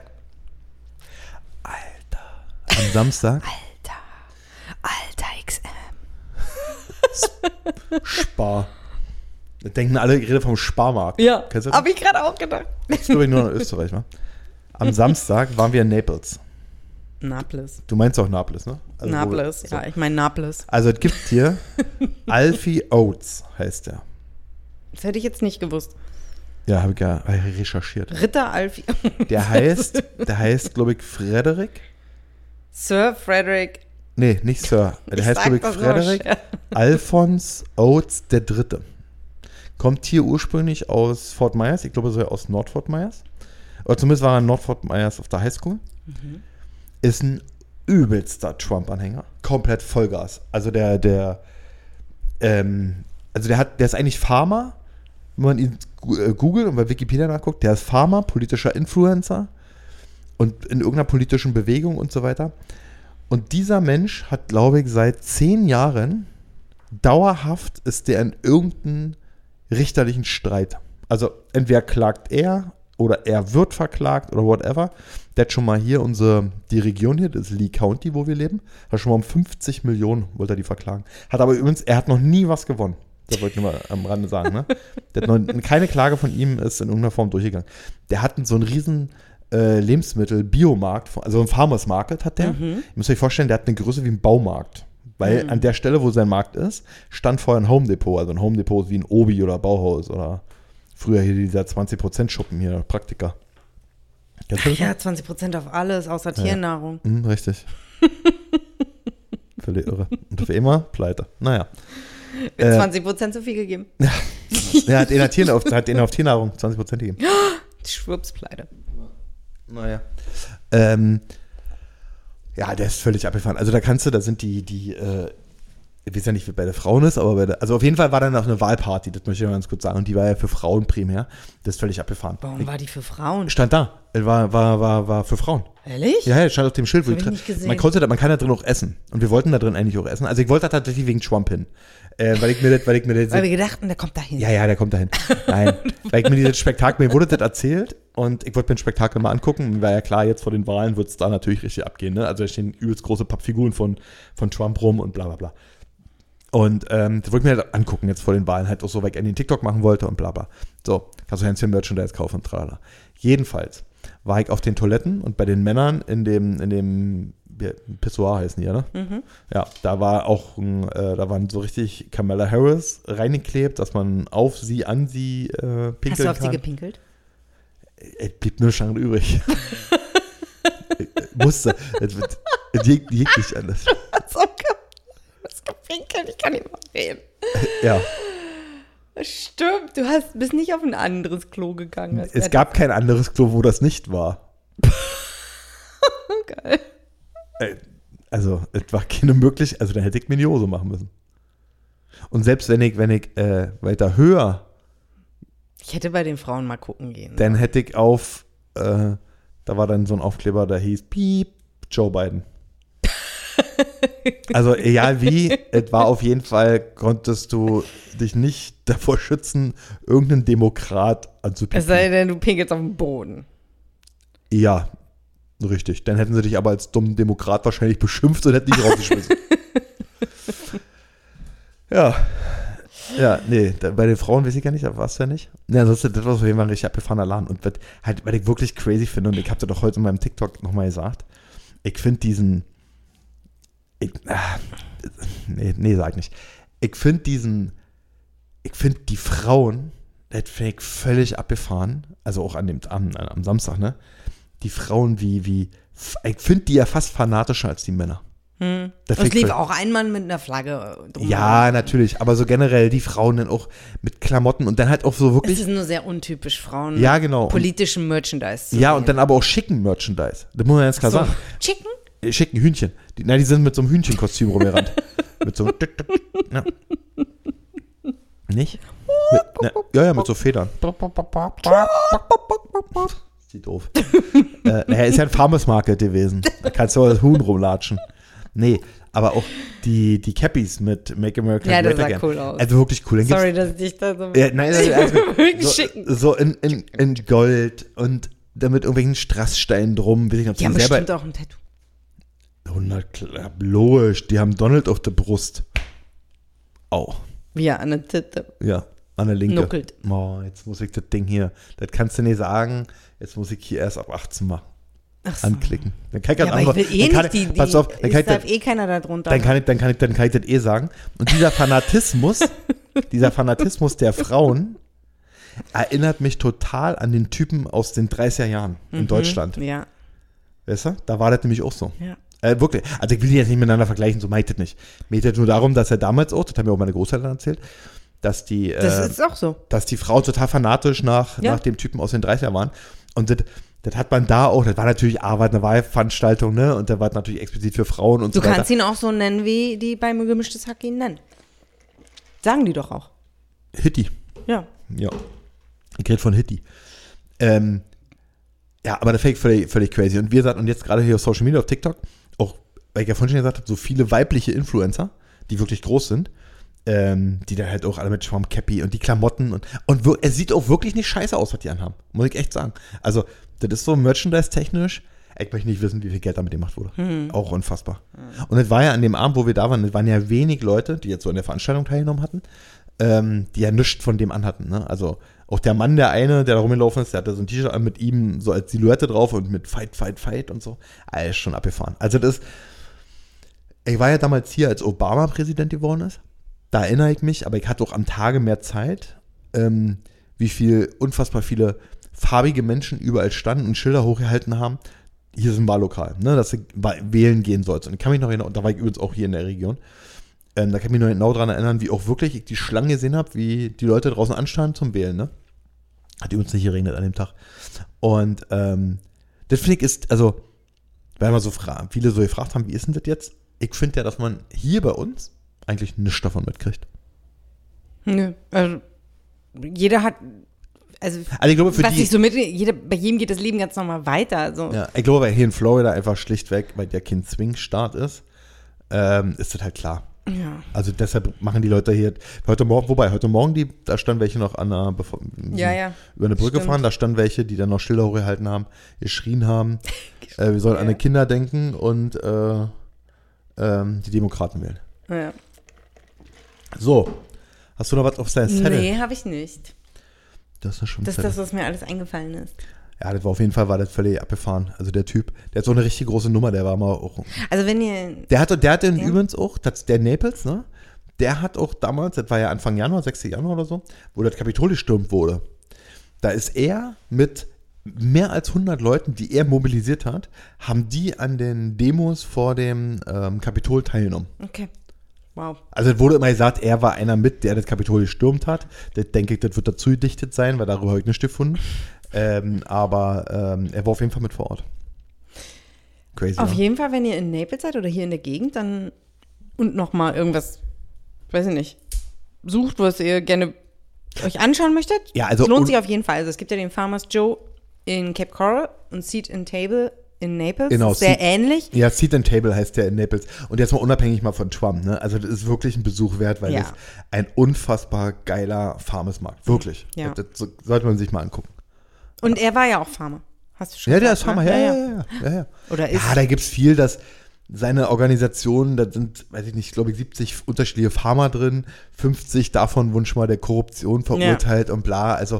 Alter. Am Samstag? Alter. Alter X M. Spar. Da denken alle, ich rede vom Sparmarkt. Ja, Kennst du das? habe ich gerade auch gedacht. Das ist übrigens nur in Österreich, ne? Am Samstag waren wir in Naples. Naples. Du meinst auch Naples, ne? Also Naples, wo- so. ja, ich meine Naples. Also es gibt hier Alfie Oates, heißt der. Das hätte ich jetzt nicht gewusst. Ja, habe ich ja recherchiert. Ritter Alfie. Der heißt, der heißt, glaube ich, Frederick. Sir Frederick. Nee, nicht Sir. Der Ich heißt, sag glaube ich, das nur, Frederick Scherz. Alphonse Oates der Dritte. Kommt hier ursprünglich aus Fort Myers. Ich glaube, so aus Nord Fort Myers. Oder zumindest war er in Nord Fort Myers auf der Highschool. Mhm. Ist ein übelster Trump-Anhänger. Komplett Vollgas. Also der, der, ähm, also der hat, der ist eigentlich Farmer, wenn man ihn gu- äh, googelt und bei Wikipedia nachguckt, der ist Farmer, politischer Influencer und in irgendeiner politischen Bewegung und so weiter. Und dieser Mensch hat, glaube ich, seit zehn Jahren dauerhaft ist der in irgendeinem richterlichen Streit. Also entweder klagt er oder er wird verklagt oder whatever. Der hat schon mal hier unsere, die Region hier, das ist Lee County, wo wir leben, hat schon mal um fünfzig Millionen wollte er die verklagen. Hat aber übrigens, er hat noch nie was gewonnen. Das wollte ich nur mal am Rande sagen, ne? Der hat noch, keine Klage von ihm ist in irgendeiner Form durchgegangen. Der hat so einen riesen äh, Lebensmittel-Biomarkt, also ein Farmers Market hat der. Mhm. Ihr müsst euch vorstellen, der hat eine Größe wie ein Baumarkt. Weil Mhm. an der Stelle, wo sein Markt ist, stand vorher ein Home Depot. Also ein Home Depot ist wie ein Obi oder Bauhaus oder früher hier dieser zwanzig Prozent Schuppen hier, Praktika. Kennst du das noch? Ja, zwanzig Prozent auf alles, außer Tiernahrung. Mhm, richtig. Völlig irre. Und für immer pleite. Naja. Wird Äh, zwanzig Prozent zu viel gegeben. Er hat den auf, Tier, auf, hat den auf Tiernahrung zwanzig Prozent gegeben. Schwuppspleite. Naja. Ähm, ja, der ist völlig abgefahren. Also da kannst du, da sind die, die, äh, ich weiß ja nicht, wie bei der Frauen ist, aber bei der, also auf jeden Fall war da noch eine Wahlparty, das möchte ich mal ganz kurz sagen. Und die war ja für Frauen primär. Das ist völlig abgefahren. Warum war die für Frauen? Stand da. War, war, war, war für Frauen. Ehrlich? Ja, ja, stand auf dem Schild. Wo Das die hab ich tre- nicht gesehen. Man konnte da, man kann da drin auch essen. Und wir wollten da drin eigentlich auch essen. Also ich wollte da tatsächlich wegen Trump hin. Äh, weil ich mir das, weil ich mir das, Weil wir gedachten, der kommt dahin. ja, ja, der kommt dahin. Nein, weil ich mir dieses Spektakel, mir wurde das erzählt und ich wollte mir ein Spektakel mal angucken. Mir war ja klar, jetzt vor den Wahlen wird es da natürlich richtig abgehen. Ne? Also da stehen übelst große Pappfiguren von, von Trump rum und bla bla bla. Und ähm, das wollte ich mir halt angucken jetzt vor den Wahlen, halt auch so, weil ich einen TikTok machen wollte und bla bla. So, kannst du Hänschen Merchandise kaufen und tralala. Jedenfalls war ich auf den Toiletten und bei den Männern in dem, in dem ja, Pissoir heißen die ja, ne? Mhm. Ja, da war auch, ein, äh, da waren so richtig Kamala Harris reingeklebt, dass man auf sie, an sie äh, pinkeln Hast du auf kann. sie gepinkelt? Es blieb nur Schlangen übrig. Musste. Es wird- es jegt jegt nicht anders. Hast du gepinkelt? Ich kann nicht mehr reden. Ja, Stimmt, du hast, bist nicht auf ein anderes Klo gegangen. als es der- gab kein anderes Klo, wo das nicht war. Geil. Äh, Also, es war keine möglich, also da hätte ich mir die Hose machen müssen. Und selbst wenn ich, wenn ich äh, weiter höher, Ich hätte bei den Frauen mal gucken gehen. dann hätte ich auf, äh, da war dann so ein Aufkleber, der hieß Piep, Joe Biden. Also egal wie, es war auf jeden Fall, konntest du dich nicht davor schützen, irgendeinen Demokrat Es anzupicken. sei denn, du pinkelst auf den Boden. Ja, richtig. Dann hätten sie dich aber als dummen Demokrat wahrscheinlich beschimpft und hätten dich rausgeschmissen. Ja. Ja, nee, da, bei den Frauen weiß ich gar nicht, da warst du ja nicht. Ja, ansonsten, das war auf jeden Fall ein richtig abgefahrener Laden. Und was, halt, was ich wirklich crazy finde, und ich habe dir doch heute in meinem TikTok nochmal gesagt, ich finde diesen, ich, ah, nee, nee, sag nicht. Ich finde diesen, ich finde die Frauen, das finde ich völlig abgefahren, also auch an dem, am, am Samstag, ne? Die Frauen wie, wie, ich finde die ja fast fanatischer als die Männer. Hm. Das Es find ich lief voll- auch ein Mann mit einer Flagge drum. Ja, natürlich, aber so generell die Frauen dann auch mit Klamotten und dann halt auch so Es wirklich, ist nur sehr untypisch, Frauen ja genau, und, politischen Merchandise zu ja sehen. und dann aber auch schicken Merchandise, das muss man ganz klar so, sagen. Chicken? Schicken Hühnchen, die, nein, die sind mit so einem Hühnchenkostüm rumgerannt. Mit so, ja. Nicht? Mit, ne, ja, ja, mit so Federn. Ist die doof. äh, naja, ist ja ein Farmers Market gewesen. Da kannst du auch das Huhn rumlatschen. Nee, aber auch die, die Cappies mit Make America Ja, das Great sah Again. cool aus. Also wirklich cool. Dann gibt's- Sorry, dass ich dich da so Ja, nein, also, also, Wirklich so, schicken. so in, in, in Gold und damit irgendwelchen Strasssteinen drum. Will ich noch Die haben selber bestimmt auch ein Tattoo. hundert klar, logisch, die haben Donald auf der Brust. Auch. Wie er an der Titte Ja, an der Linke. nuckelt. Oh, jetzt muss ich das Ding hier, das kannst du nicht sagen, jetzt muss ich hier erst ab achtzehn machen. Ach so. Anklicken. Dann kann ich Ja, das aber ich andere- will eh dann kann nicht die, ich, die pass auf, dann kann es ich, das, darf eh keiner da drunter. dann kann ich, dann kann ich, dann kann ich das eh sagen. Und dieser Fanatismus, dieser Fanatismus der Frauen erinnert mich total an den Typen aus den dreißiger Jahren in Mhm, Deutschland. Ja, Weißt du? Da war das nämlich auch so. ja. Äh, wirklich. Also ich will die jetzt nicht miteinander vergleichen, so meint das nicht. Mir geht es nur darum, dass er damals auch, das haben mir auch meine Großeltern erzählt, dass die, Das äh, ist auch so. dass die Frauen total fanatisch nach, Ja. nach dem Typen aus den dreißiger waren. Und das, das hat man da auch, das war natürlich Arbeit, eine Wahlveranstaltung, ne? Und da war es natürlich explizit für Frauen und Du so weiter. kannst ihn auch so nennen, wie die beim gemischtes Hack ihn nennen. Sagen die doch auch. Hitty. Ja. Ja. Ich rede von Hitty. Ähm, ja, aber das fängt völlig, völlig crazy. Und wir sagten, und jetzt gerade hier auf Social Media, auf TikTok, auch, weil ich ja vorhin schon gesagt habe, so viele weibliche Influencer, die wirklich groß sind, ähm, die da halt auch alle mit Schwammcappy und die Klamotten und, und wir, es sieht auch wirklich nicht scheiße aus, was die anhaben. Muss ich echt sagen. Also, das ist so Merchandise-technisch, ich möchte nicht wissen, wie viel Geld damit gemacht wurde. Mhm. Auch unfassbar. Mhm. Und es war ja an dem Abend, wo wir da waren, es waren ja wenig Leute, die jetzt so an der Veranstaltung teilgenommen hatten, ähm, die ja nichts von dem anhatten. Ne? Also auch der Mann, der eine, der da rumgelaufen ist, der hatte so ein T-Shirt an mit ihm so als Silhouette drauf und mit Fight, Fight, Fight und so. Alles schon abgefahren. Also das ist, ich war ja damals hier, als Obama Präsident geworden ist. Da erinnere ich mich, aber ich hatte auch am Tage mehr Zeit, ähm, wie viel unfassbar viele farbige Menschen überall standen und Schilder hochgehalten haben. Hier ist ein Wahllokal, ne, dass du wählen gehen sollst. Und ich kann mich noch erinnern, da war ich übrigens auch hier in der Region, ähm, da kann ich mich noch genau daran erinnern, wie auch wirklich ich die Schlange gesehen habe, wie die Leute draußen anstanden zum Wählen, ne. Hat übrigens nicht geregnet an dem Tag. Und ähm, das finde ich ist, also, weil man so fra- viele so gefragt haben, wie ist denn das jetzt? Ich finde ja, dass man hier bei uns eigentlich nichts davon mitkriegt. Nö. Also, jeder hat. Also, Also ich glaube, für was die, ich so mit. Jeder, bei jedem geht das Leben ganz normal weiter. Also. ja, ich glaube, weil hier in Florida einfach schlichtweg, weil der kein Swing-Start ist, ähm, ist das halt klar. Ja. Also deshalb machen die Leute hier, heute Morgen, wobei, heute Morgen, die, da standen welche noch an einer, bevor, Ja, ja. über eine Brücke Stimmt. fahren, da standen welche, die dann noch Schilder hochgehalten haben, geschrien haben, äh, wir sollen an Ja. die Kinder denken und äh, ähm, die Demokraten wählen. Ja. So, hast du noch was auf deinem Zettel? Nee, habe ich nicht. Das ist schon Das ist Zettel. das, was mir alles eingefallen ist. Ja, das war auf jeden Fall, war das völlig abgefahren. Also der Typ, der hat so eine richtig große Nummer, der war mal auch. Also, wenn ihr. Der hatte, der hatte Ja. übrigens auch, das, der Naples, ne? Der hat auch damals, das war ja Anfang Januar, sechster Januar oder so, wo das Kapitol gestürmt wurde. Da ist er mit mehr als hundert Leuten, die er mobilisiert hat, haben die an den Demos vor dem ähm, Kapitol teilgenommen. Okay. Wow. Also es wurde immer gesagt, er war einer mit, der das Kapitol gestürmt hat. Das denke ich, das wird dazu gedichtet sein, weil darüber habe ich nichts gefunden. ähm, aber ähm, er war auf jeden Fall mit vor Ort. Crazy. Auf ne? jeden Fall, wenn ihr in Naples seid oder hier in der Gegend, dann und nochmal irgendwas, weiß ich nicht, sucht, was ihr gerne euch anschauen möchtet, Ja, also es lohnt und- sich auf jeden Fall. Also es gibt ja den Farmers Joe in Cape Coral und Seat and Table in Naples. Genau, Das ist sehr Seat- ähnlich. Ja, Seat and Table heißt der in Naples. Und jetzt mal unabhängig mal von Trump, ne? Also das ist wirklich ein Besuch wert, weil Ja. das ein unfassbar geiler Farmersmarkt. Wirklich. Ja. Das, das sollte man sich mal angucken. Und er war ja auch Farmer. Hast du schon Ja, der gesagt, ist Farmer. ne? Ja, ja, ja. ja, ja. Oder ist. Ja, da gibt es viel, dass seine Organisation, da sind, weiß ich nicht, glaube ich, siebzig unterschiedliche Farmer drin, fünfzig davon wurden schon mal der Korruption verurteilt und bla. Also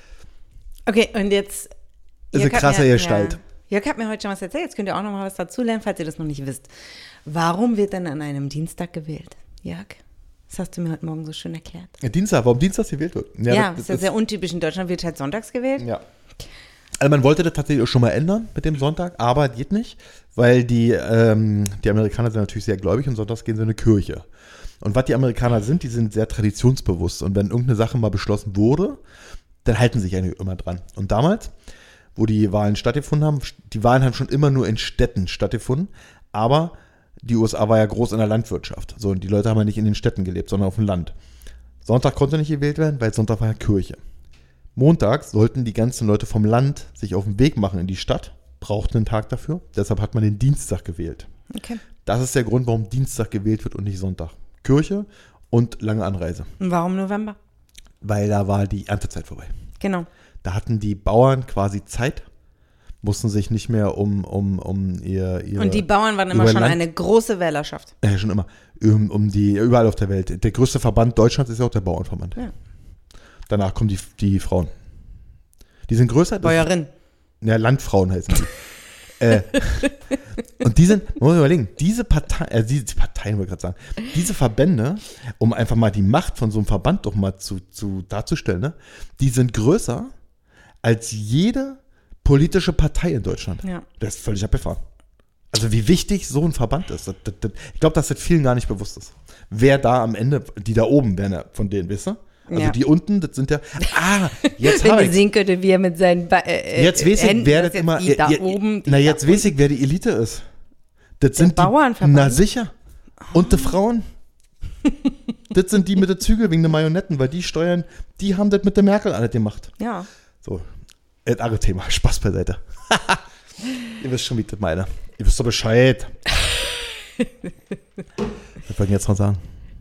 Okay, und jetzt. Ist Jörg eine hat krasse mir- Gestalt. Ja, Jörg hat mir heute schon was erzählt. Jetzt könnt ihr auch noch mal was dazu lernen, falls ihr das noch nicht wisst. Warum wird denn an einem Dienstag gewählt? Jörg, das hast du mir heute Morgen so schön erklärt. ja, Dienstag, warum Dienstags gewählt wird? Ja, das, das ist ja sehr untypisch. In Deutschland wird halt sonntags gewählt. Ja. Also man wollte das tatsächlich auch schon mal ändern mit dem Sonntag, aber geht nicht, weil die, ähm, die Amerikaner sind natürlich sehr gläubig und sonntags gehen sie in eine Kirche. Und was die Amerikaner sind, die sind sehr traditionsbewusst. Und wenn irgendeine Sache mal beschlossen wurde, dann halten sich eigentlich immer dran. Und damals, wo die Wahlen stattgefunden haben, die Wahlen haben schon immer nur in Städten stattgefunden, aber die U S A war ja groß in der Landwirtschaft. So, und die Leute haben ja nicht in den Städten gelebt, sondern auf dem Land. Sonntag konnte nicht gewählt werden, weil Sonntag war ja Kirche. Montags sollten die ganzen Leute vom Land sich auf den Weg machen in die Stadt, brauchten einen Tag dafür. Deshalb hat man den Dienstag gewählt. Okay. Das ist der Grund, warum Dienstag gewählt wird und nicht Sonntag. Kirche und lange Anreise. Und warum November? Weil da war die Erntezeit vorbei. Genau. Da hatten die Bauern quasi Zeit, mussten sich nicht mehr um, um, um ihr, ihre... Und die Bauern waren immer über schon Land- eine große Wählerschaft. Ja, schon immer. Um, um die, überall auf der Welt. Der größte Verband Deutschlands ist ja auch der Bauernverband. Ja. Danach kommen die, die Frauen. Die sind größer. das- Bäuerin. Ja, Landfrauen heißen die. äh, und die sind, man muss überlegen, diese Partei, äh, diese Parteien wollte ich gerade sagen, diese Verbände, um einfach mal die Macht von so einem Verband doch mal zu, zu darzustellen, ne, die sind größer als jede politische Partei in Deutschland. Ja. Das ist völlig abgefahren. Also wie wichtig so ein Verband ist. Das, das, das, ich glaube, dass das vielen gar nicht bewusst ist. Wer da am Ende, die da oben werden ja von denen, wisst ihr? Also Ja. die unten, das sind ja, ah, jetzt Wenn habe ihr ich sehen könntet, wie er mit seinen ba äh, Jetzt weiß ich, Händen, wer das das jetzt immer. die da ja, oben. Die na, da jetzt unten. weiß ich, wer die Elite ist. Das sind die. Bauernverband? Na sicher. Und die Frauen. Das sind die mit der Zügel wegen der Marionetten, weil die steuern, die haben das mit der Merkel alles gemacht. Ja. So, ein anderes Thema. Spaß beiseite. Ihr wisst schon, wie ich das meine. Ihr wisst doch Bescheid. Was wollen wir jetzt noch sagen?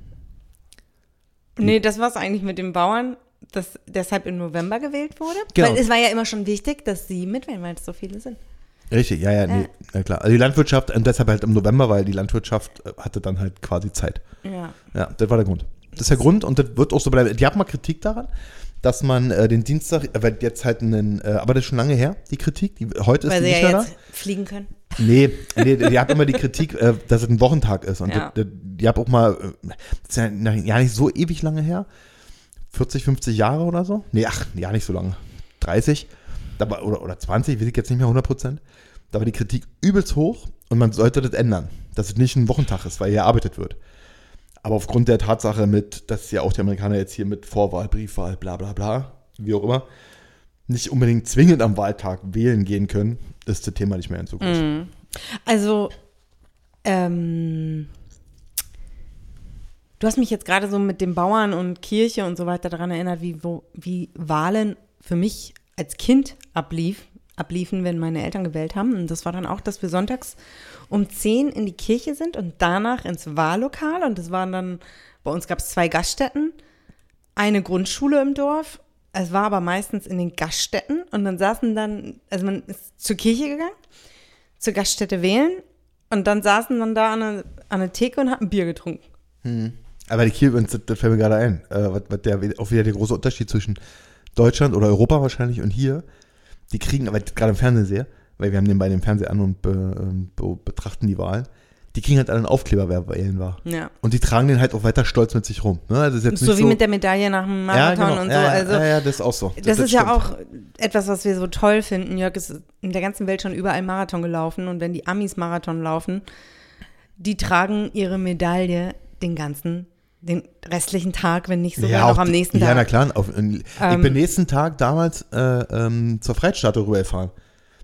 Nee, das war es eigentlich mit den Bauern, das deshalb im November gewählt wurde. Genau. Weil es war ja immer schon wichtig, dass sie mitwählen, weil es so viele sind. Richtig, ja, ja, nee, ja klar. Also die Landwirtschaft, und deshalb halt im November, weil die Landwirtschaft äh, hatte dann halt quasi Zeit. Ja. Ja, das war der Grund. Das ist der Grund und das wird auch so bleiben. Die haben mal Kritik daran, dass man äh, den Dienstag, äh, weil jetzt halt einen, äh, aber das ist schon lange her, die Kritik, die, heute Weil ist die sie nicht ja mehr jetzt fliegen können. da. Nee, nee, die haben immer die Kritik, äh, dass es ein Wochentag ist und Ja. das, das, die haben auch mal, äh, das ist ja, na, ja nicht so ewig lange her, vierzig, fünfzig Jahre oder so. Nee, ach, ja nicht so lange, dreißig da war, oder, oder zwanzig, weiß ich jetzt nicht mehr hundert Prozent. Da war die Kritik übelst hoch und man sollte das ändern, dass es nicht ein Wochentag ist, weil hier gearbeitet wird. Aber aufgrund der Tatsache mit, dass ja auch die Amerikaner jetzt hier mit Vorwahl, Briefwahl, bla bla bla, wie auch immer, nicht unbedingt zwingend am Wahltag wählen gehen können, ist das Thema nicht mehr in so groß. Mhm. Also, ähm, du hast mich jetzt gerade so mit den Bauern und Kirche und so weiter daran erinnert, wie, wo, wie Wahlen für mich als Kind ablief, abliefen, wenn meine Eltern gewählt haben. Und das war dann auch, dass wir sonntags um zehn in die Kirche sind und danach ins Wahllokal. Und das waren dann, bei uns gab es zwei Gaststätten, eine Grundschule im Dorf. Es war aber meistens in den Gaststätten. Und dann saßen dann, also man ist zur Kirche gegangen, zur Gaststätte wählen und dann saßen dann da an einer eine Theke und hatten Bier getrunken. Hm. Aber die Kirche, das, das fällt mir gerade ein, äh, was, was der, auch wieder der große Unterschied zwischen Deutschland oder Europa wahrscheinlich und hier, die kriegen, aber gerade im Fernsehen sehe, weil wir haben den bei dem Fernseher an und be, be, betrachten die Wahlen, die kriegen halt einen Aufkleber, wer wählen war. Ja. Und die tragen den halt auch weiter stolz mit sich rum. Ne? Also ist jetzt So nicht wie so, mit der Medaille nach dem Marathon ja, genau. und so. Ja, ja, Also, ja, ja, das ist auch so. das, ist ja stimmt. auch etwas, was wir so toll finden. Jörg ist in der ganzen Welt schon überall Marathon gelaufen und wenn die Amis Marathon laufen, die tragen ihre Medaille den ganzen, den restlichen Tag, wenn nicht sogar ja, noch auch am die- nächsten Ja, Tag. na klar. Auf, ich Ähm, bin nächsten Tag damals äh, ähm, zur Freiheitsstatue rübergefahren.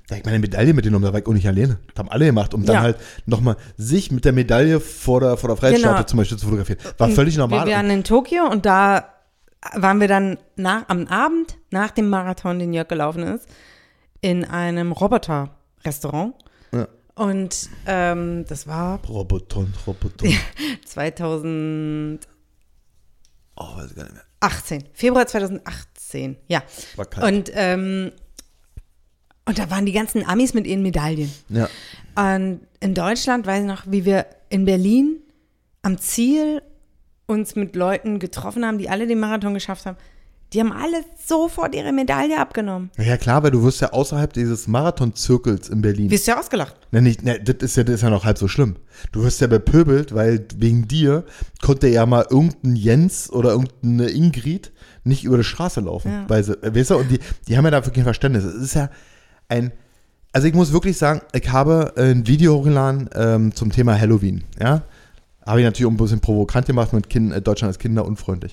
Da hab ich meine Medaille mitgenommen, da war ich auch nicht alleine. Das haben alle gemacht, um dann Ja. halt nochmal sich mit der Medaille vor der, vor der Freiheitsstatue Genau. zum Beispiel zu fotografieren. War völlig normal. Wir waren in Tokio und da waren wir dann nach, am Abend, nach dem Marathon, den Jörg gelaufen ist, in einem Roboter-Restaurant. Ja. Und ähm, das war Roboton, Roboton. zweitausendachtzehn, Oh, weiß ich gar nicht mehr. Februar zweitausendachtzehn, ja. War kalt. Und, ähm, und da waren die ganzen Amis mit ihren Medaillen. Ja. Und in Deutschland weiß ich noch, wie wir in Berlin am Ziel uns mit Leuten getroffen haben, die alle den Marathon geschafft haben. Die haben alle sofort ihre Medaille abgenommen. Ja, klar, weil du wirst ja außerhalb dieses Marathonzirkels in Berlin. Wirst ja ausgelacht. Ne, nicht, ne, das ist ja, das ist ja noch halb so schlimm. Du wirst ja bepöbelt, weil wegen dir konnte ja mal irgendein Jens oder irgendeine Ingrid nicht über die Straße laufen. Ja. Weil sie, weißt du, und die, die haben ja dafür kein Verständnis. Es ist ja ein, also ich muss wirklich sagen, ich habe ein Video hochgeladen ähm, zum Thema Halloween, ja. Habe ich natürlich auch ein bisschen provokant gemacht mit kind, äh, Deutschland ist kinderunfreundlich.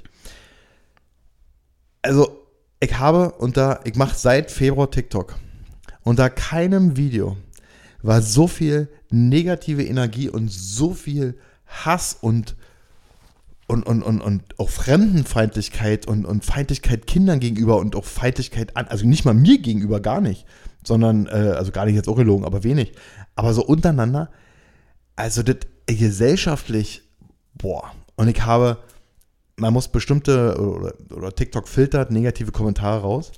Also, ich habe unter, ich mache seit Februar TikTok. Unter keinem Video war so viel negative Energie und so viel Hass und, und, und, und, und auch Fremdenfeindlichkeit und, und Feindlichkeit Kindern gegenüber und auch Feindlichkeit an, also nicht mal mir gegenüber, gar nicht, sondern, äh, also gar nicht jetzt auch gelogen, aber wenig, aber so untereinander, also das gesellschaftlich, boah, und ich habe, man muss bestimmte, oder, oder TikTok filtert negative Kommentare raus.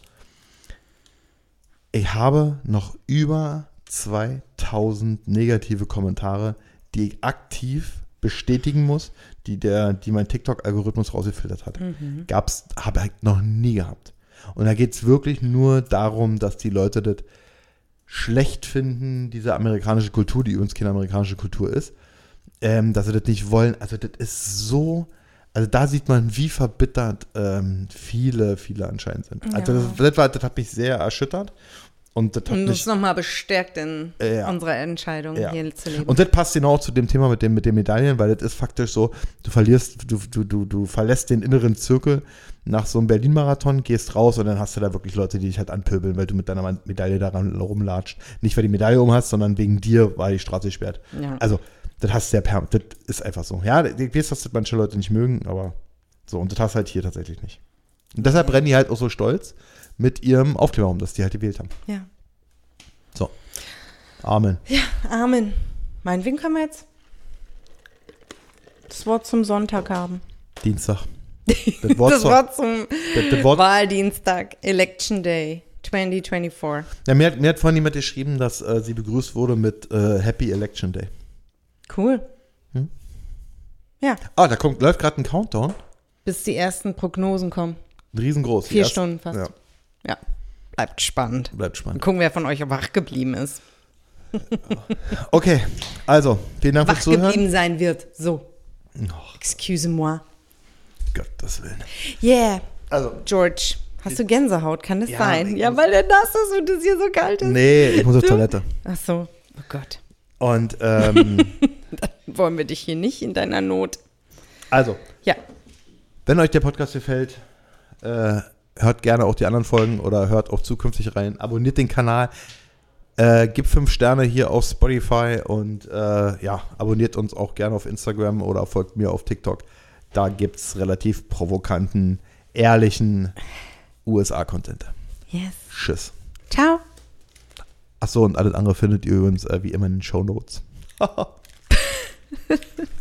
Ich habe noch über zweitausend negative Kommentare, die ich aktiv bestätigen muss, die, der, die mein TikTok-Algorithmus rausgefiltert hat. Mhm. Gab's, habe ich noch nie gehabt. Und da geht es wirklich nur darum, dass die Leute das schlecht finden, diese amerikanische Kultur, die übrigens keine amerikanische Kultur ist, ähm, dass sie das nicht wollen. Also das ist so, also da sieht man, wie verbittert ähm, viele, viele anscheinend sind. Ja. Also das, das, war, das hat mich sehr erschüttert. Und das hat Und mich uns nochmal bestärkt in äh, ja. unserer Entscheidung, ja. hier zu leben. Und das passt genau zu dem Thema mit, dem, mit den Medaillen, weil das ist faktisch so, du verlierst, du, du, du, du verlässt den inneren Zirkel nach so einem Berlin-Marathon, gehst raus und dann hast du da wirklich Leute, die dich halt anpöbeln, weil du mit deiner Medaille daran rumlatscht. Nicht, weil die Medaille um hast, sondern wegen dir war die Straße gesperrt. Ja. Also, das hast du ja per, das ist einfach so. Ja, ich weiß, dass das manche Leute nicht mögen, aber so, und das hast du halt hier tatsächlich nicht. Und deshalb brennen die halt auch so stolz mit ihrem Aufkleber um, dass die halt gewählt haben. Ja. So. Amen. Ja, Amen. Meinetwegen können wir jetzt das Wort zum Sonntag haben. Dienstag. Das Wort, das Wort zum das, das Wort, Wahldienstag, Election Day zwanzig vierundzwanzig. Ja, mir, hat, mir hat vorhin jemand geschrieben, dass äh, sie begrüßt wurde mit äh, Happy Election Day. Cool. Hm? Ja. Ah, da kommt, läuft gerade ein Countdown. Bis die ersten Prognosen kommen. Riesengroß. Vier ersten, Stunden fast. Ja. ja. Bleibt spannend. Bleibt spannend. Mal gucken, wer von euch wach geblieben ist. Okay, also, vielen Dank wach fürs Zuhören. Wach geblieben sein wird. So. Oh. Excuse-moi. Gottes Willen. Yeah. Also, George, hast du Gänsehaut? Kann das ja, sein? Ja, weil der nass ist und es hier so kalt ist. Nee, ich muss auf Toilette. Ach so. Oh Gott. Und, ähm. Dann wollen wir dich hier nicht in deiner Not. Also. Ja. Wenn euch der Podcast gefällt, äh, hört gerne auch die anderen Folgen oder hört auch zukünftig rein. Abonniert den Kanal. Äh, gebt fünf Sterne hier auf Spotify und äh, ja, abonniert uns auch gerne auf Instagram oder folgt mir auf TikTok. Da gibt es relativ provokanten, ehrlichen U S A-Content. Yes. Tschüss. Ciao. Achso, und alles andere findet ihr übrigens äh, wie immer in den Shownotes.